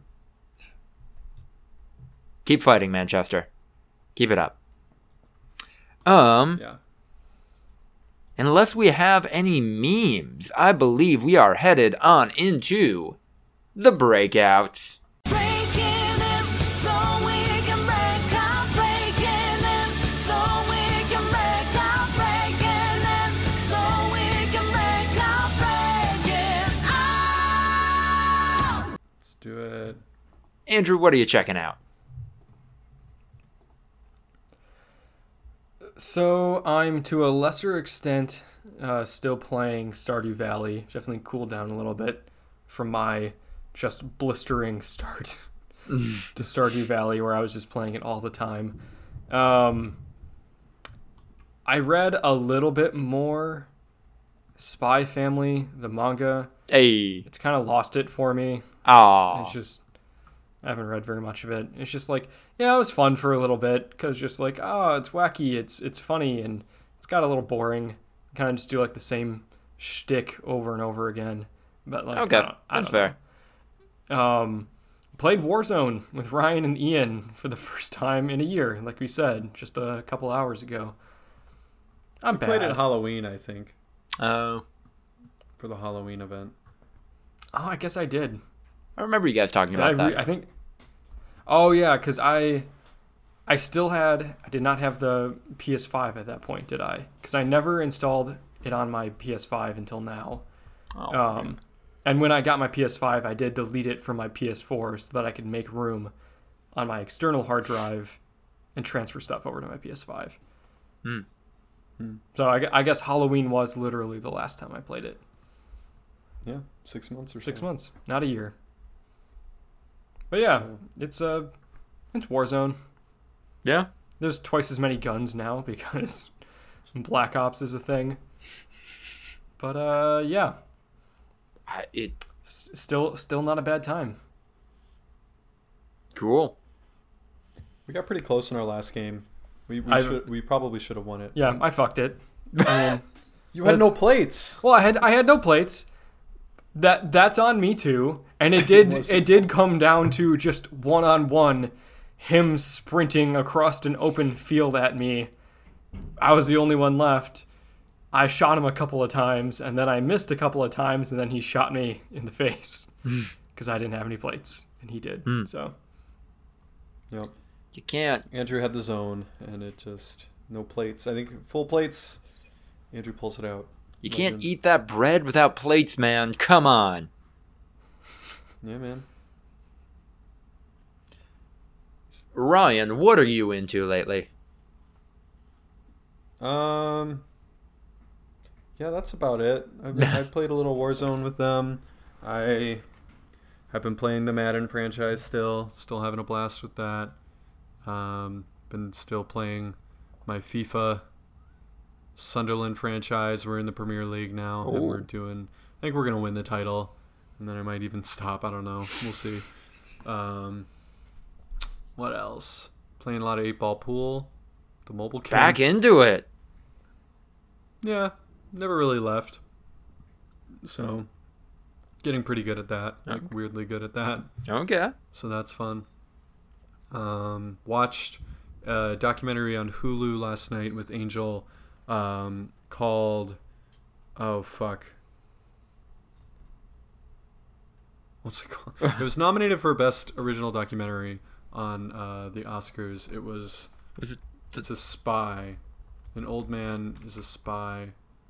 Keep fighting, Manchester. Keep it up. Um, Yeah. Unless we have any memes, I believe we are headed on into the breakouts. Breaking in so we can break out, breaking in so we can break out, breaking in so we can break out, breaking out. Let's do it. Andrew, what are you checking out? So I'm to a lesser extent uh, still playing Stardew Valley. Definitely cooled down a little bit from my just blistering start to Stardew Valley, where I was just playing it all the time. Um, I read a little bit more Spy Family, the manga. Hey. It's kind of lost it for me. Aw. It's just, I haven't read very much of it. It's just like, yeah, it was fun for a little bit, because just like, oh, it's wacky, it's it's funny, and it's got a little boring. Kind of just do like the same shtick over and over again. But like, Okay, I don't, I that's don't fair. know. Um, played Warzone with Ryan and Ian for the first time in a year, like we said, just a couple hours ago. I'm bad. Played it Halloween, I think, Oh. for the Halloween event. Oh, I guess I did. I remember you guys talking Did I, about re- that. I think. Oh yeah, because I, I still had. I did not have the P S five at that point, did I? Because I never installed it on my P S five until now. Oh, Um, and when I got my P S five, I did delete it from my P S four so that I could make room on my external hard drive and transfer stuff over to my P S five. Hmm. Hmm. So I, gu- I guess Halloween was literally the last time I played it. Yeah, six months or Six so. months, not a year. But yeah, So- it's uh, it's Warzone. Yeah? There's twice as many guns now because Black Ops is a thing. But uh, yeah, I, it S- still still not a bad time. Cool. We got pretty close in our last game. We we, I've- should, we probably should have won it. Yeah, I fucked it. I mean, You had no That's- plates. well, I had I had no plates. That that's on me too, and it did Was it did come down to just one on one, him sprinting across an open field at me. I was the only one left. I shot him a couple of times, and then I missed a couple of times, and then he shot me in the face because I didn't have any plates, and he did. Hmm. So Yep. You can't. Andrew had the zone, and it just no plates. I think full plates. Andrew pulls it out. You can't Legend. eat that bread without plates, man. Come on. Yeah, man. Ryan, what are you into lately? Um. Yeah, that's about it. I, I played a little Warzone with them. I have been playing the Madden franchise still, still having a blast with that. Um, been still playing my FIFA Sunderland franchise. We're in the Premier League now, and Ooh. we're doing. I think we're gonna win the title, and then I might even stop. I don't know. We'll see. Um, what else? Playing a lot of eight ball pool, the mobile game. Back into it. Yeah, never really left. So, getting pretty good at that. Like Okay. weirdly good at that. Okay. So that's fun. Um, watched a documentary on Hulu last night with Angel um, called, oh fuck, what's it called? It was nominated for Best Original Documentary on uh, the Oscars. It was, Was it? it's a spy. An old man is a spy.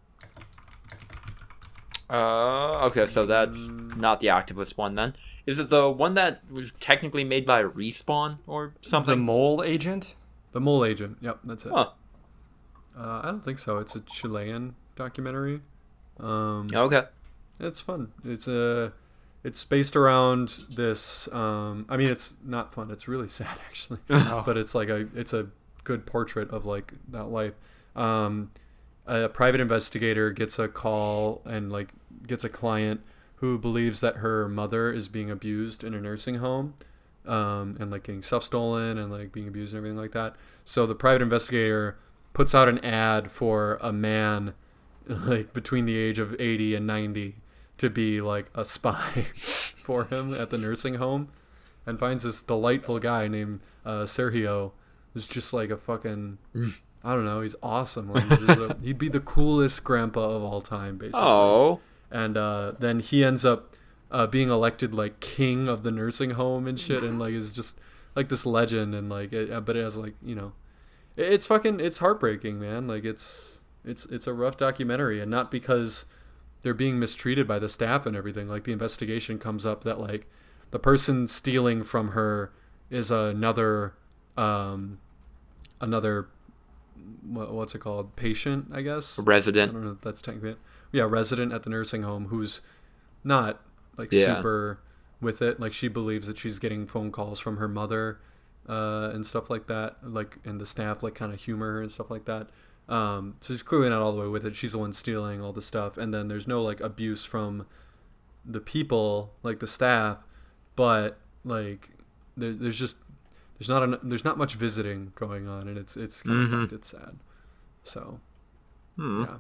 Uh, okay, so that's not the octopus one then. Is it the one that was technically made by Respawn or The something? mole agent? The Mole Agent. Yep, that's it. Huh. Uh, I don't think so. It's a Chilean documentary. Um, Okay. It's fun. It's a, it's based around this. Um, I mean, it's not fun. It's really sad actually, Oh. but it's like a, it's a good portrait of like that life. Um, a private investigator gets a call and like gets a client who believes that her mother is being abused in a nursing home, um, and like getting stuff stolen and like being abused and everything like that. So the private investigator puts out an ad for a man like between the age of eighty and ninety to be like a spy for him at the nursing home, and finds this delightful guy named uh, Sergio, who's just like a fucking, I don't know, he's awesome. Like, he's a, he'd be the coolest grandpa of all time, basically. Oh. And uh, then he ends up uh, being elected like king of the nursing home and shit, and like is just like this legend, and like, it, uh, but it has like, you know, it, it's fucking, it's heartbreaking, man. Like it's it's it's a rough documentary, and not because they're being mistreated by the staff and everything. Like the investigation comes up that like the person stealing from her is another um another what, what's it called patient, I guess. I Resident. don't know if that's technically it. Yeah, resident at the nursing home who's not like Yeah. super with it. Like she believes that she's getting phone calls from her mother uh, and stuff like that. Like, and the staff like kind of humor her and stuff like that. Um, so she's clearly not all the way with it. She's the one stealing all the stuff, and then there's no like abuse from the people, like the staff, but like there, there's just there's not an, there's not much visiting going on, and it's it's kind Mhm. of fucked. It's sad. So Hmm. yeah.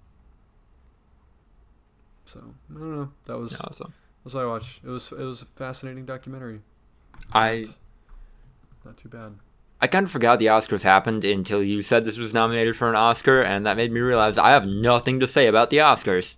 So I don't know. That was Awesome. that's what I watched. It was it was a fascinating documentary. I Not too bad. I kind of forgot the Oscars happened until you said this was nominated for an Oscar, and that made me realize I have nothing to say about the Oscars.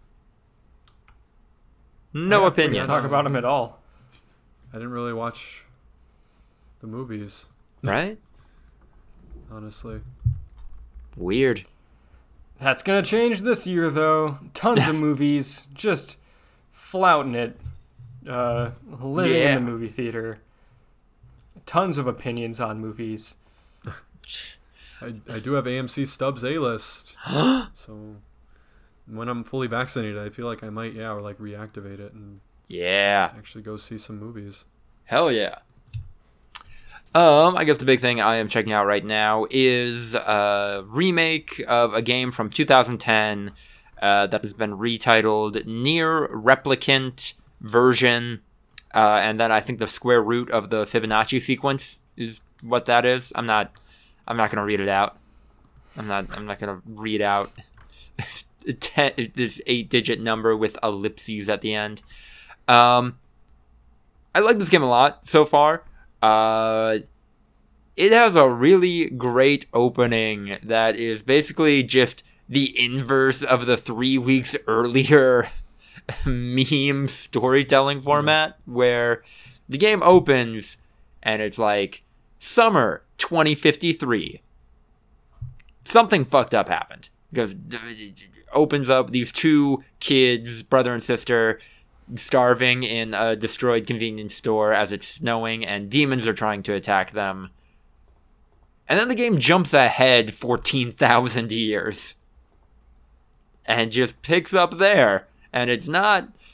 No Yeah, We opinion. didn't talk about him at all. I didn't really watch the movies, Right? honestly. Weird. That's gonna change this year, though. Tons of movies, just flouting it, uh, living Yeah. in the movie theater. Tons of opinions on movies. I, I do have A M C Stubbs A list, so when I'm fully vaccinated, I feel like I might, yeah, or like reactivate it and Yeah. actually go see some movies. Hell yeah. Um, I guess the big thing I am checking out right now is a remake of a game from two thousand ten uh, that has been retitled Near Replicant Version, uh, and then I think the square root of the Fibonacci sequence is what that is. I'm not, I'm not gonna read it out. I'm not, I'm not gonna read out this, ten, this eight-digit number with ellipses at the end. Um, I like this game a lot so far. Uh, it has a really great opening that is basically just the inverse of the three weeks earlier meme storytelling format, where the game opens and it's like summer twenty fifty-three. Something fucked up happened because it opens up these two kids, brother and sister, starving in a destroyed convenience store as it's snowing and demons are trying to attack them. And then the game jumps ahead fourteen thousand years and just picks up there. And it's not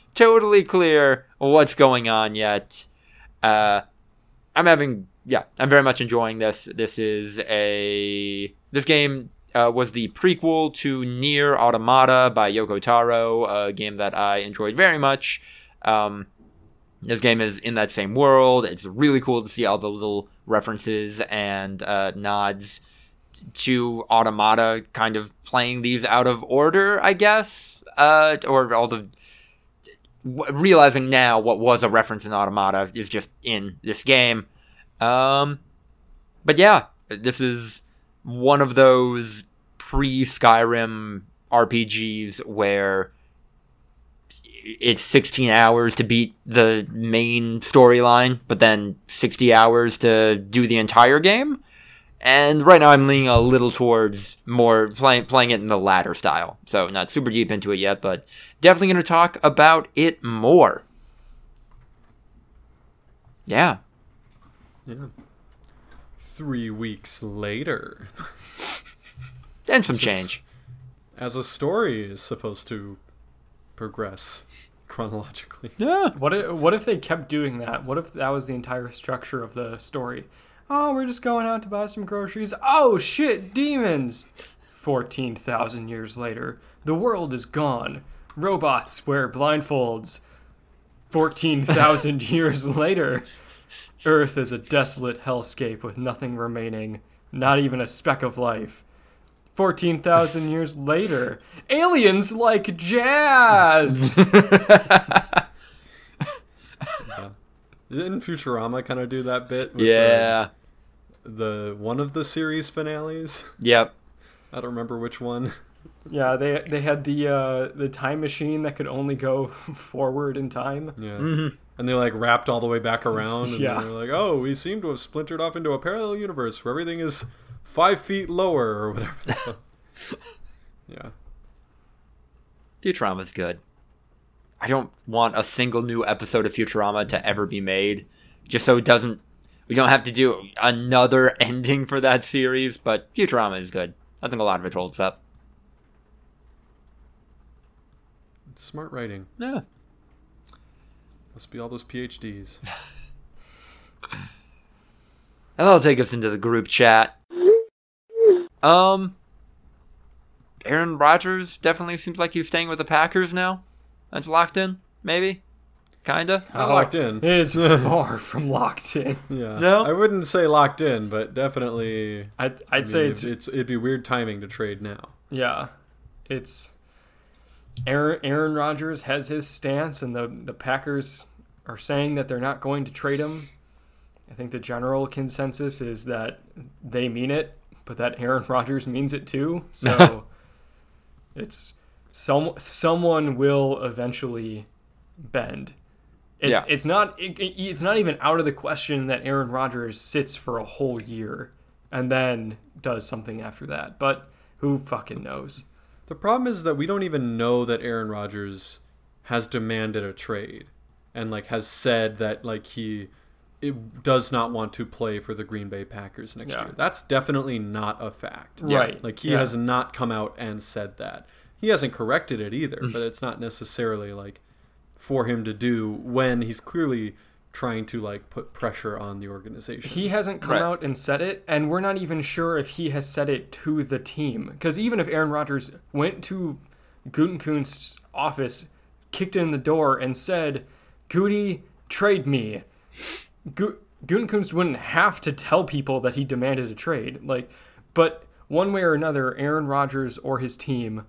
totally clear what's going on yet. Uh, I'm having, yeah, I'm very much enjoying this. This is a, this game uh, was the prequel to Nier Automata by Yoko Taro, a game that I enjoyed very much. Um, this game is in that same world. It's really cool to see all the little references and uh, nods to Automata, kind of playing these out of order, I guess, uh, or all the w- realizing now what was a reference in Automata is just in this game. Um, but yeah, this is one of those pre-Skyrim R P Gs where it's sixteen hours to beat the main storyline, but then sixty hours to do the entire game. And right now I'm leaning a little towards more playing playing it in the latter style. So not super deep into it yet, but definitely going to talk about it more. Yeah. Yeah. Three weeks later. And some Just change. As a story is supposed to progress chronologically. Yeah. What if, what if they kept doing that? What if that was the entire structure of the story? Oh, we're just going out to buy some groceries. Oh, shit, demons! fourteen thousand years later, the world is gone. Robots wear blindfolds. fourteen thousand years later, Earth is a desolate hellscape with nothing remaining, not even a speck of life. fourteen thousand years later, aliens like jazz! Yeah. Didn't Futurama kind of do that bit? With, Yeah. uh, the one of the series finales. Yep. I don't remember which one. Yeah, they they had the uh, the time machine that could only go forward in time. Yeah. Mm-hmm. And they like wrapped all the way back around. And Yeah. they were like, oh, we seem to have splintered off into a parallel universe where everything is five feet lower or whatever. Yeah. Futurama's good. I don't want a single new episode of Futurama to ever be made, just so it doesn't. We don't have to do another ending for that series. But Futurama is good. I think a lot of it holds up. It's smart writing. Yeah. Must be all those P H Ds. And that'll take us into the group chat. Um, Aaron Rodgers definitely seems like he's staying with the Packers now. That's locked in, maybe? Kinda? Not locked in. It is far from locked in. Yeah. No? I wouldn't say locked in, but definitely. I'd, I I'd say mean, it's, it's it'd be weird timing to trade now. yeah, it's Aaron, Aaron Rodgers has his stance, and the, the Packers are saying that they're not going to trade him. I think the general consensus is that they mean it, but that Aaron Rodgers means it too. So it's some someone will eventually bend. It's Yeah. it's not it, it- it's not even out of the question that Aaron Rodgers sits for a whole year and then does something after that. But who fucking knows? The problem is that we don't even know that Aaron Rodgers has demanded a trade and like has said that like he it does not want to play for the Green Bay Packers next Yeah. year. That's definitely not a fact. Right. Like he Yeah. has not come out and said that. He hasn't corrected it either, but it's not necessarily like for him to do when he's clearly trying to like put pressure on the organization. He hasn't come Right. out and said it, and we're not even sure if he has said it to the team. Because even if Aaron Rodgers went to Gutekunst's office, kicked in the door, and said, "Goody, trade me," Gu- Gutekunst wouldn't have to tell people that he demanded a trade. Like, but one way or another, Aaron Rodgers or his team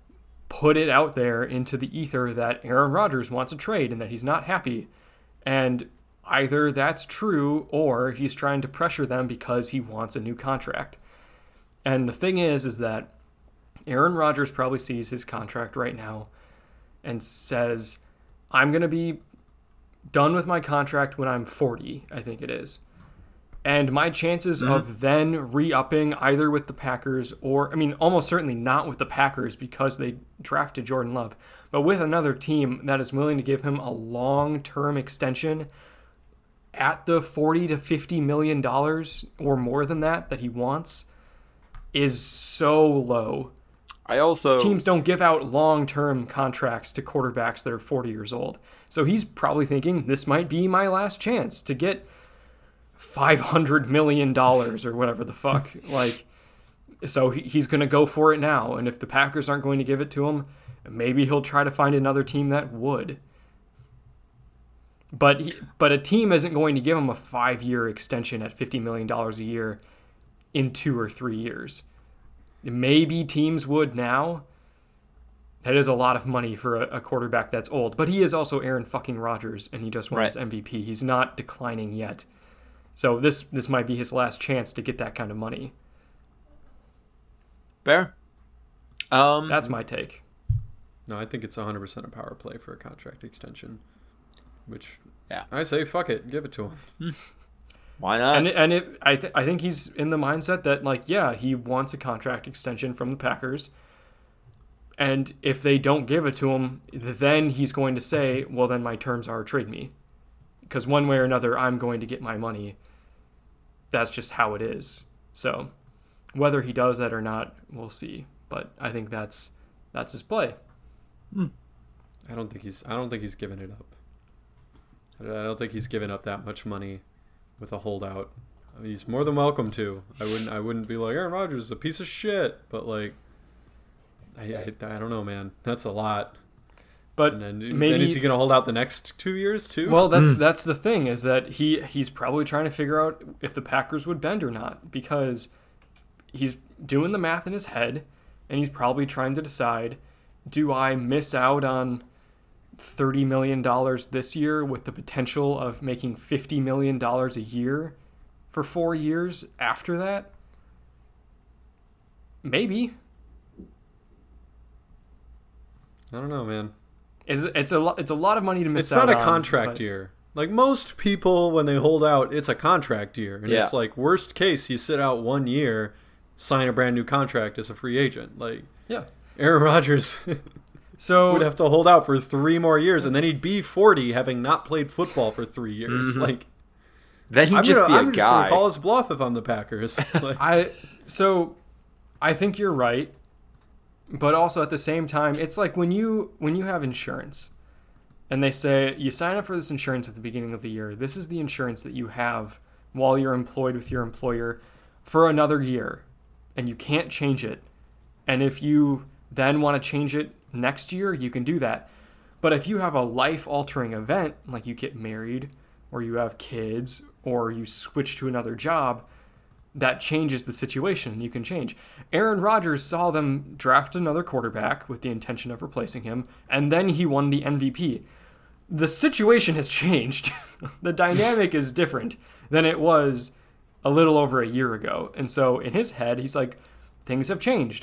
put it out there into the ether that Aaron Rodgers wants a trade and that he's not happy. And either that's true or he's trying to pressure them because he wants a new contract. And the thing is, is that Aaron Rodgers probably sees his contract right now and says, I'm going to be done with my contract when I'm forty, I think it is. And my chances Mm-hmm. of then re-upping either with the Packers or, I mean, almost certainly not with the Packers because they drafted Jordan Love, but with another team that is willing to give him a long-term extension at the forty to fifty million dollars or more than that that he wants is so low. I also teams don't give out long-term contracts to quarterbacks that are forty years old. So he's probably thinking, this might be my last chance to get five hundred million dollars or whatever the fuck. Like, so he, he's going to go for it now. And if the Packers aren't going to give it to him, maybe he'll try to find another team that would. But he, but a team isn't going to give him a five-year extension at fifty million dollars a year in two or three years. Maybe teams would now. That is a lot of money for a, a quarterback that's old. But he is also Aaron fucking Rodgers, and he just won Right. his M V P. He's not declining yet. So this this might be his last chance to get that kind of money. fair. Um, That's my take. No, I think it's one hundred percent a power play for a contract extension. Which, Yeah. I say, fuck it, give it to him. why not? And it, and it, I th- I think he's in the mindset that, like, yeah, he wants a contract extension from the Packers. And if they don't give it to him, then he's going to say, well, then my terms are trade me. Because one way or another, I'm going to get my money. That's just how it is. So whether he does that or not, we'll see. But I think that's that's his play. I don't think he's. I don't think he's giving it up. I don't think he's giving up that much money with a holdout. I mean, he's more than welcome to. I wouldn't. I wouldn't be like Aaron Rodgers is a piece of shit. But like, I, I, I don't know, man. That's a lot. But And then, maybe then is he going to hold out the next two years too? Well, that's that's the thing, is that he he's probably trying to figure out if the Packers would bend or not, because he's doing the math in his head, and he's probably trying to decide, do I miss out on thirty million dollars this year with the potential of making fifty million dollars a year for four years after that? Maybe. I don't know, man. It's, it's, a, lo- it's a lot of money to miss It's out not a on, contract but- year. Like most people, when they hold out, it's a contract year, and Yeah. it's like worst case, you sit out one year, sign a brand new contract as a free agent. Like Yeah. Aaron Rodgers So would have to hold out for three more years, and then he'd be forty, having not played football for three years. Mm-hmm. Like then he'd I'm just gonna, be a I'm just gonna guy. call his bluff if I'm the Packers. Like, I so I think you're right, but also at the same time, it's like when you when you have insurance, and they say you sign up for this insurance at the beginning of the year. This is the insurance that you have while you're employed with your employer for another year, and you can't change it. And if you then want to change it next year, you can do that. But if you have a life-altering event, like you get married, or you have kids, or you switch to another job, that changes the situation, and you can change. Aaron Rodgers saw them draft another quarterback with the intention of replacing him, and then he won the M V P. The situation has changed. The dynamic is different than it was a little over a year ago. And so in his head, he's like, things have changed.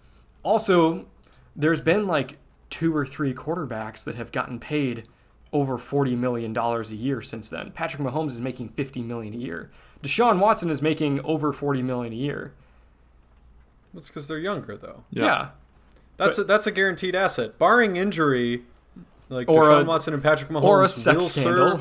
Also, there's been like two or three quarterbacks that have gotten paid over forty million dollars a year since then. Patrick Mahomes is making fifty million dollars a year. Deshaun Watson is making over forty million dollars a year. that's because they're younger, though. Yeah. Yeah. That's a, that's a guaranteed asset, barring injury. Like Or Deshaun a- Watson and Patrick Mahomes Or a sex will scandal.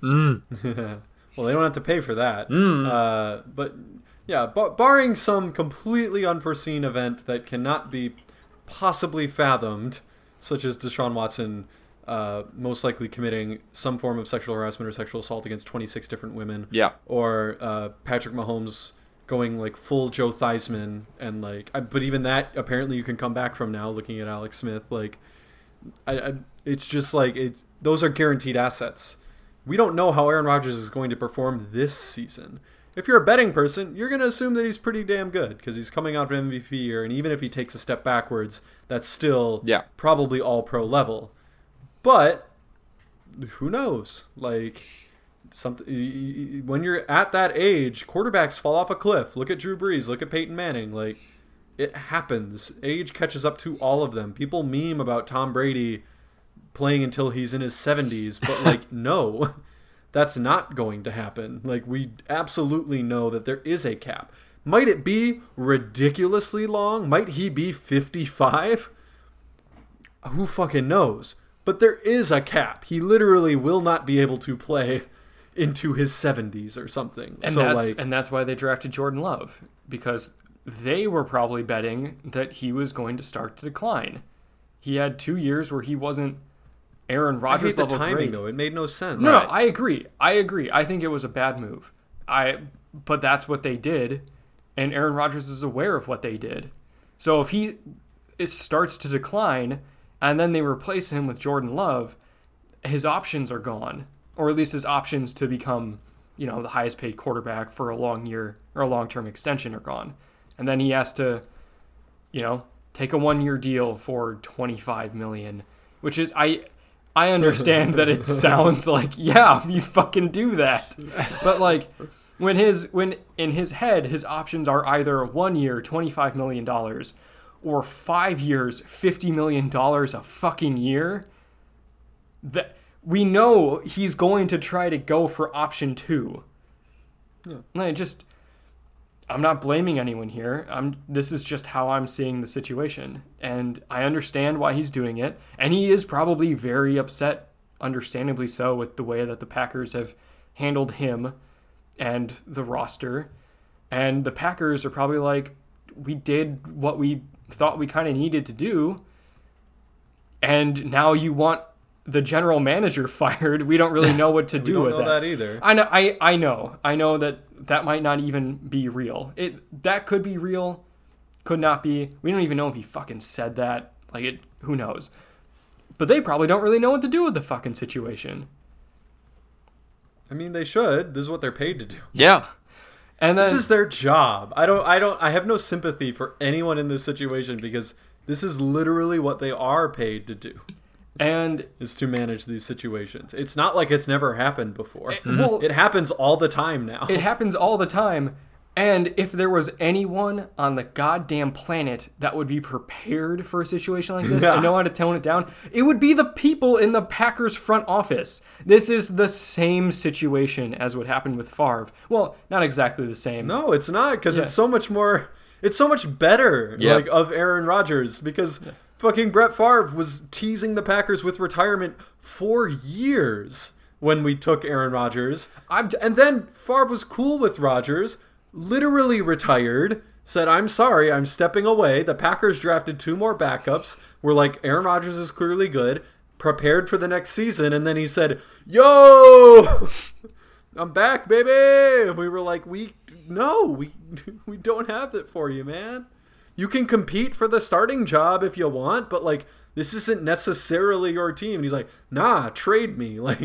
serve. Well, they don't have to pay for that. Uh, but yeah, bar- barring some completely unforeseen event that cannot be possibly fathomed, such as Deshaun Watson uh, most likely committing some form of sexual harassment or sexual assault against twenty-six different women, Yeah. or uh, Patrick Mahomes going like full Joe Theismann, and like, I, but even that apparently you can come back from now. Looking at Alex Smith, like, I, I it's just like it's those are guaranteed assets. We don't know how Aaron Rodgers is going to perform this season. If you're a betting person, you're going to assume that he's pretty damn good because he's coming out of M V P year, and even if he takes a step backwards, that's still Yeah. probably all pro level. But who knows? Like, something when you're at that age, quarterbacks fall off a cliff. Look at Drew Brees. Look at Peyton Manning. Like, it happens. Age catches up to all of them. People meme about Tom Brady playing until he's in his seventies, but like, no, that's not going to happen. Like, we absolutely know that there is a cap. Might it be ridiculously long? Might he be fifty-five? Who fucking knows? But there is a cap. He literally will not be able to play into his seventies or something. And so that's like, and that's why they drafted Jordan Love, because they were probably betting that he was going to start to decline. He had two years where he wasn't Aaron I hate Rodgers the level timing great. though. It made no sense. No, Right. no, I agree. I agree. I think it was a bad move. I, but that's what they did, and Aaron Rodgers is aware of what they did. So if he it starts to decline, and then they replace him with Jordan Love, his options are gone, or at least his options to become, you know, the highest paid quarterback for a long year or a long term extension are gone, and then he has to, you know, take a one year deal for twenty-five million dollars, which is I. I understand that it sounds like, yeah, you fucking do that. But like when his when in his head his options are either one year, twenty-five million dollars, or five years, fifty million dollars a fucking year, that we know he's going to try to go for option two. Yeah. Like just I'm not blaming anyone here. I'm this is just how I'm seeing the situation, and I understand why he's doing it, and he is probably very upset, understandably so, with the way that the Packers have handled him and the roster. And the Packers are probably like, we did what we thought we kind of needed to do, and now you want the general manager fired. We don't really know what to We do don't with know that either. I know, I, I know, I know that that might not even be real. It that could be real, could not be. We don't even know if he fucking said that. Like it, who knows? But they probably don't really know what to do with the fucking situation. I mean, they should. This is what they're paid to do. Yeah. And then This is their job. I don't. I don't. I have no sympathy for anyone in this situation because this is literally what they are paid to do. and Is to manage these situations. It's not like it's never happened before. well, It happens all the time now. it happens all the time. And if there was anyone on the goddamn planet that would be prepared for a situation like this Yeah. and know how to tone it down, it would be the people in the Packers front office. This is the same situation as what happened with Favre. Well, not exactly the same. No, it's not because Yeah. it's so much more. It's so much better. Yep. Like of Aaron Rodgers because fucking Brett Favre was teasing the Packers with retirement for years when we took Aaron Rodgers. I'm d- And then Favre was cool with Rodgers, literally retired, said, I'm sorry, I'm stepping away. The Packers drafted two more backups. We're like, Aaron Rodgers is clearly good, prepared for the next season. And then he said, yo, I'm back, baby. And we were like, we, no, we, we don't have it for you, man. You can compete for the starting job if you want, but like, this isn't necessarily your team. And he's like, nah, trade me. Like,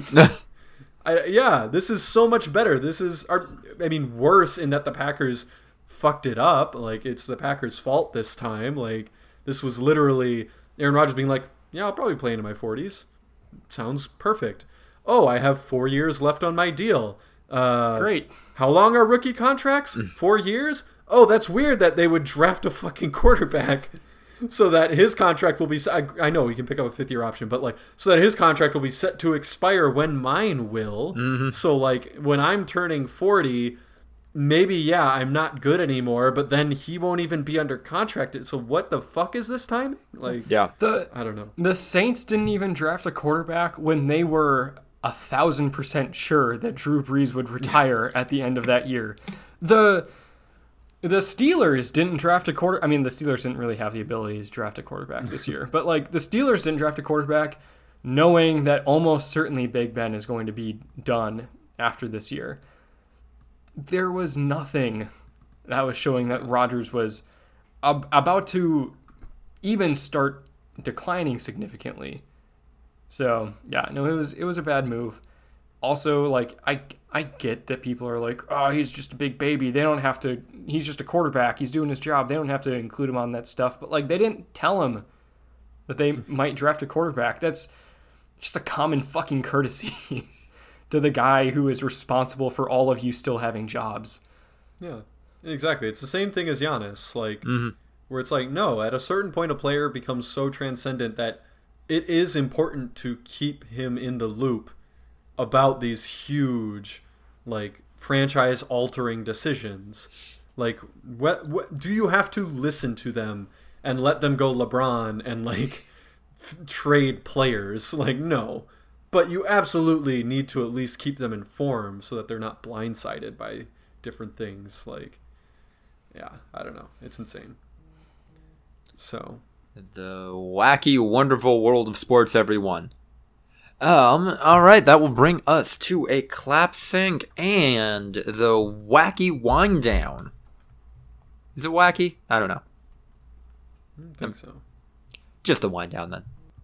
I, yeah, this is so much better. This is, our, I mean, worse in that the Packers fucked it up. Like, it's the Packers' fault this time. Like, this was literally Aaron Rodgers being like, yeah, I'll probably play into my forties. Sounds perfect. Oh, I have four years left on my deal. Uh, Great. How long are rookie contracts? Four years? Oh, that's weird that they would draft a fucking quarterback so that his contract will be. I, I know he can pick up a fifth year option, but like so that his contract will be set to expire when mine will. Mm-hmm. So like when I'm turning forty, maybe yeah, I'm not good anymore, but then he won't even be under contract. So what the fuck is this timing? Like, Yeah. The I don't know. the Saints didn't even draft a quarterback when they were a thousand percent sure that Drew Brees would retire at the end of that year. The the Steelers didn't draft a quarter. I mean, the Steelers didn't really have the ability to draft a quarterback this year, but like the Steelers didn't draft a quarterback knowing that almost certainly Big Ben is going to be done after this year. There was nothing that was showing that Rodgers was ab- about to even start declining significantly. So yeah, no, it was it was a bad move. Also, like I I get that people are like, oh, he's just a big baby. They don't have to. He's just a quarterback. He's doing his job. They don't have to include him on that stuff. But like, they didn't tell him that they might draft a quarterback. That's just a common fucking courtesy to the guy who is responsible for all of you still having jobs. Yeah, exactly. It's the same thing as Giannis, like where it's like, no, at a certain point, a player becomes so transcendent that it is important to keep him in the loop about these huge, like franchise-altering decisions. Like, what, what do you have to listen to them and let them go LeBron and like f- trade players? Like, no. But you absolutely need to at least keep them informed so that they're not blindsided by different things. Like, yeah, I don't know. It's insane. So, The wacky, wonderful world of sports, everyone. Um, alright, that will bring us to a clap sync and the wacky wind down. Is it wacky? I don't know. I don't think so. Just the wind down then.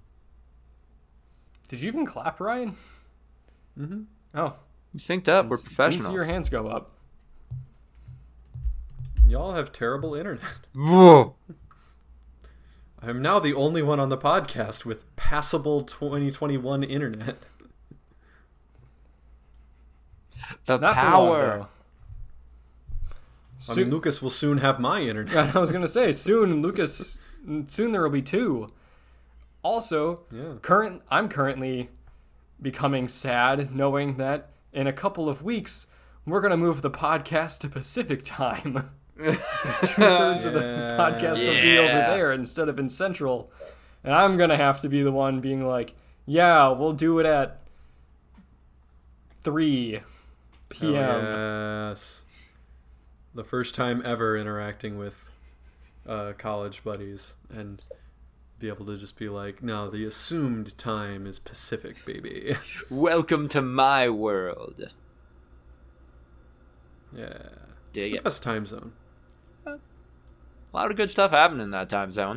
Did you even clap, Ryan? Mm-hmm. Oh, We synced up, we're didn't professionals. see your hands go up. Y'all have terrible internet. Whoa. I'm now the only one on the podcast with passable twenty twenty-one internet. The Not power. for long, though. I Soon- mean, Lucas will soon have my internet. I was gonna say soon, Lucas. Soon there will be two. Also, Yeah. current. I'm currently becoming sad knowing that in a couple of weeks we're gonna move the podcast to Pacific time. Because two thirds of the Yeah. podcast will be over Yeah. there instead of in Central, and I'm gonna have to be the one being like, "Yeah, we'll do it at three p m" Oh, yes. The first time ever interacting with uh, college buddies and be able to just be like, no, the assumed time is Pacific, baby. Welcome to my world. Yeah. Dig it's the it. best time zone. A lot of good stuff happening in that time zone.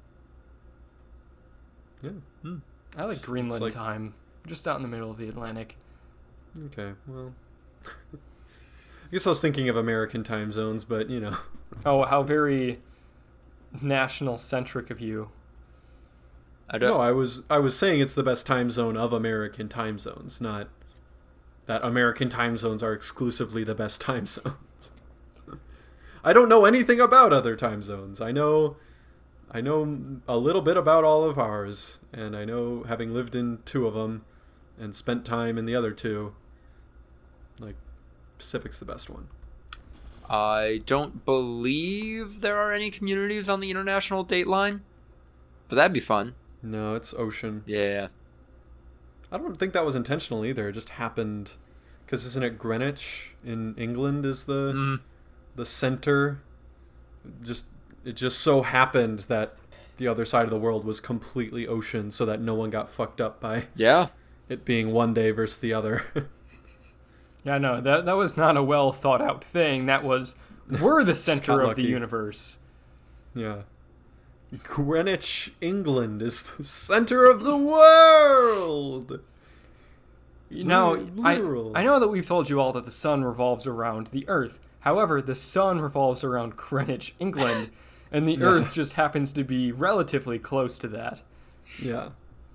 Yeah. I like It's- Greenland it's like- time, just out in the middle of the Atlantic. Okay, well. I guess I was thinking of American time zones, but, you know. Oh, how very national centric of you. I don't. No, I was I was saying it's the best time zone of American time zones, not that American time zones are exclusively the best time zones. I don't know anything about other time zones. I know I know a little bit about all of ours, and I know, having lived in two of them and spent time in the other two, like, Pacific's the best one. I don't believe there are any communities on the international date line, but that'd be fun. No, it's ocean. Yeah. I don't think that was intentional either. It just happened because isn't it Greenwich in England is the Mm. the center? Just it just so happened that the other side of the world was completely ocean, so that no one got fucked up by Yeah. it being one day versus the other. Yeah, no, that that was not a well thought out thing. That was we're the center got of lucky. the universe. Yeah. Greenwich, England is the center of the world. Now, I, Literal. I know that we've told you all that the sun revolves around the Earth. However, the sun revolves around Greenwich, England, and the Yeah. Earth just happens to be relatively close to that. Yeah.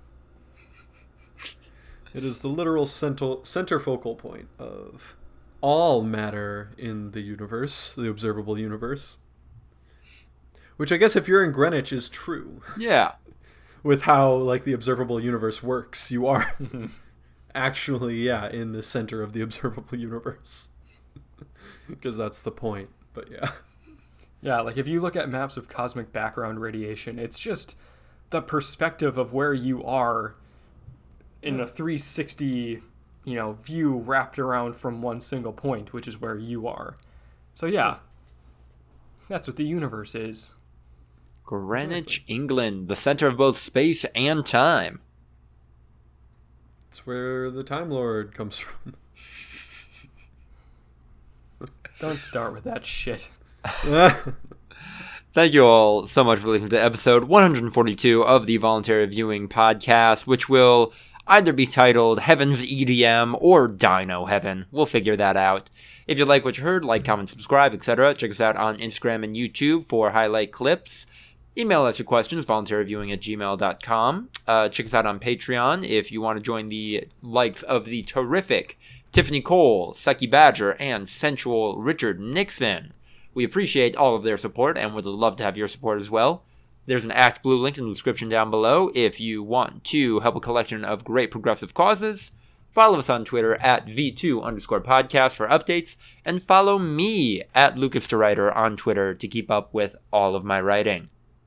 It is the literal center, center focal point of all matter in the universe, the observable universe. Which I guess if you're in Greenwich is true. Yeah. With how, like, the observable universe works. You are actually, yeah, in the center of the observable universe. Because that's the point. But yeah. Yeah, like if you look at maps of cosmic background radiation, it's just the perspective of where you are in a three sixty, you know, view wrapped around from one single point, which is where you are. So yeah, that's what the universe is. Greenwich, England, the center of both space and time. It's where the Time Lord comes from. Don't start with that shit. Thank you all so much for listening to episode one forty-two of the Voluntary Viewing Podcast, which will either be titled Heaven's E D M or Dino Heaven. We'll figure that out. If you like what you heard, like, comment, subscribe, et cetera. Check us out on Instagram and YouTube for highlight clips. Email us your questions, voluntaryviewing at gmail dot com. Uh, check us out on Patreon if you want to join the likes of the terrific Tiffany Cole, Sucky Badger, and sensual Richard Nixon. We appreciate all of their support and would love to have your support as well. There's an Act Blue link in the description down below if you want to help a collection of great progressive causes. Follow us on Twitter at V two underscore podcast for updates, and follow me at Lucas the Writer on Twitter to keep up with all of my writing.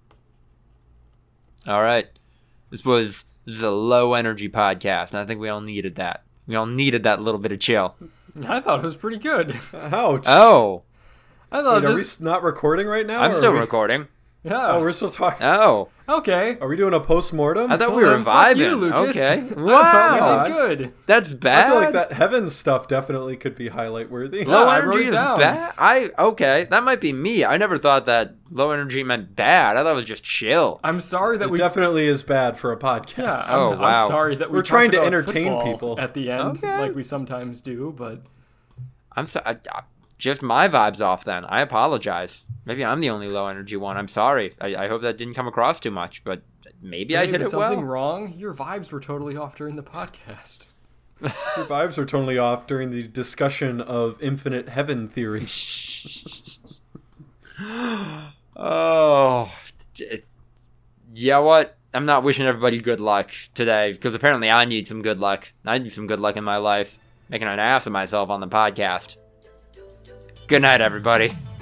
All right. This was, this is a low energy podcast, and I think we all needed that. We all needed that little bit of chill. I thought it was pretty good. Ouch. Oh. I thought Wait, are we this. s- not recording right now? I'm or still are we- recording. Yeah. Oh, we're still talking. Oh, okay. Are we doing a post-mortem? I thought Well, we were then fuck vibing. you, Lucas. Okay. I thought Wow. we did good. That's bad. I feel like that heaven stuff definitely could be highlight worthy. Low Yeah, I wrote energy it is down. bad. I okay. That might be me. I never thought that low energy meant bad. I thought it was just chill. I'm sorry that It we. definitely is bad for a podcast. Yeah, I'm, Oh, I'm wow. sorry that we We're trying talked to about entertain football people. at the end, Okay. like we sometimes do. But I'm sorry. Just my vibes off. Then I apologize. Maybe I'm the only low energy one. I'm sorry. I, I hope that didn't come across too much, but maybe I Dave, hit is it something well. wrong? Your vibes were totally off during the podcast. Your vibes were totally off during the discussion of infinite heaven theory. Oh, j- yeah. What? I'm not wishing everybody good luck today because apparently I need some good luck. I need some good luck in my life, making an ass of myself on the podcast. Good night, everybody.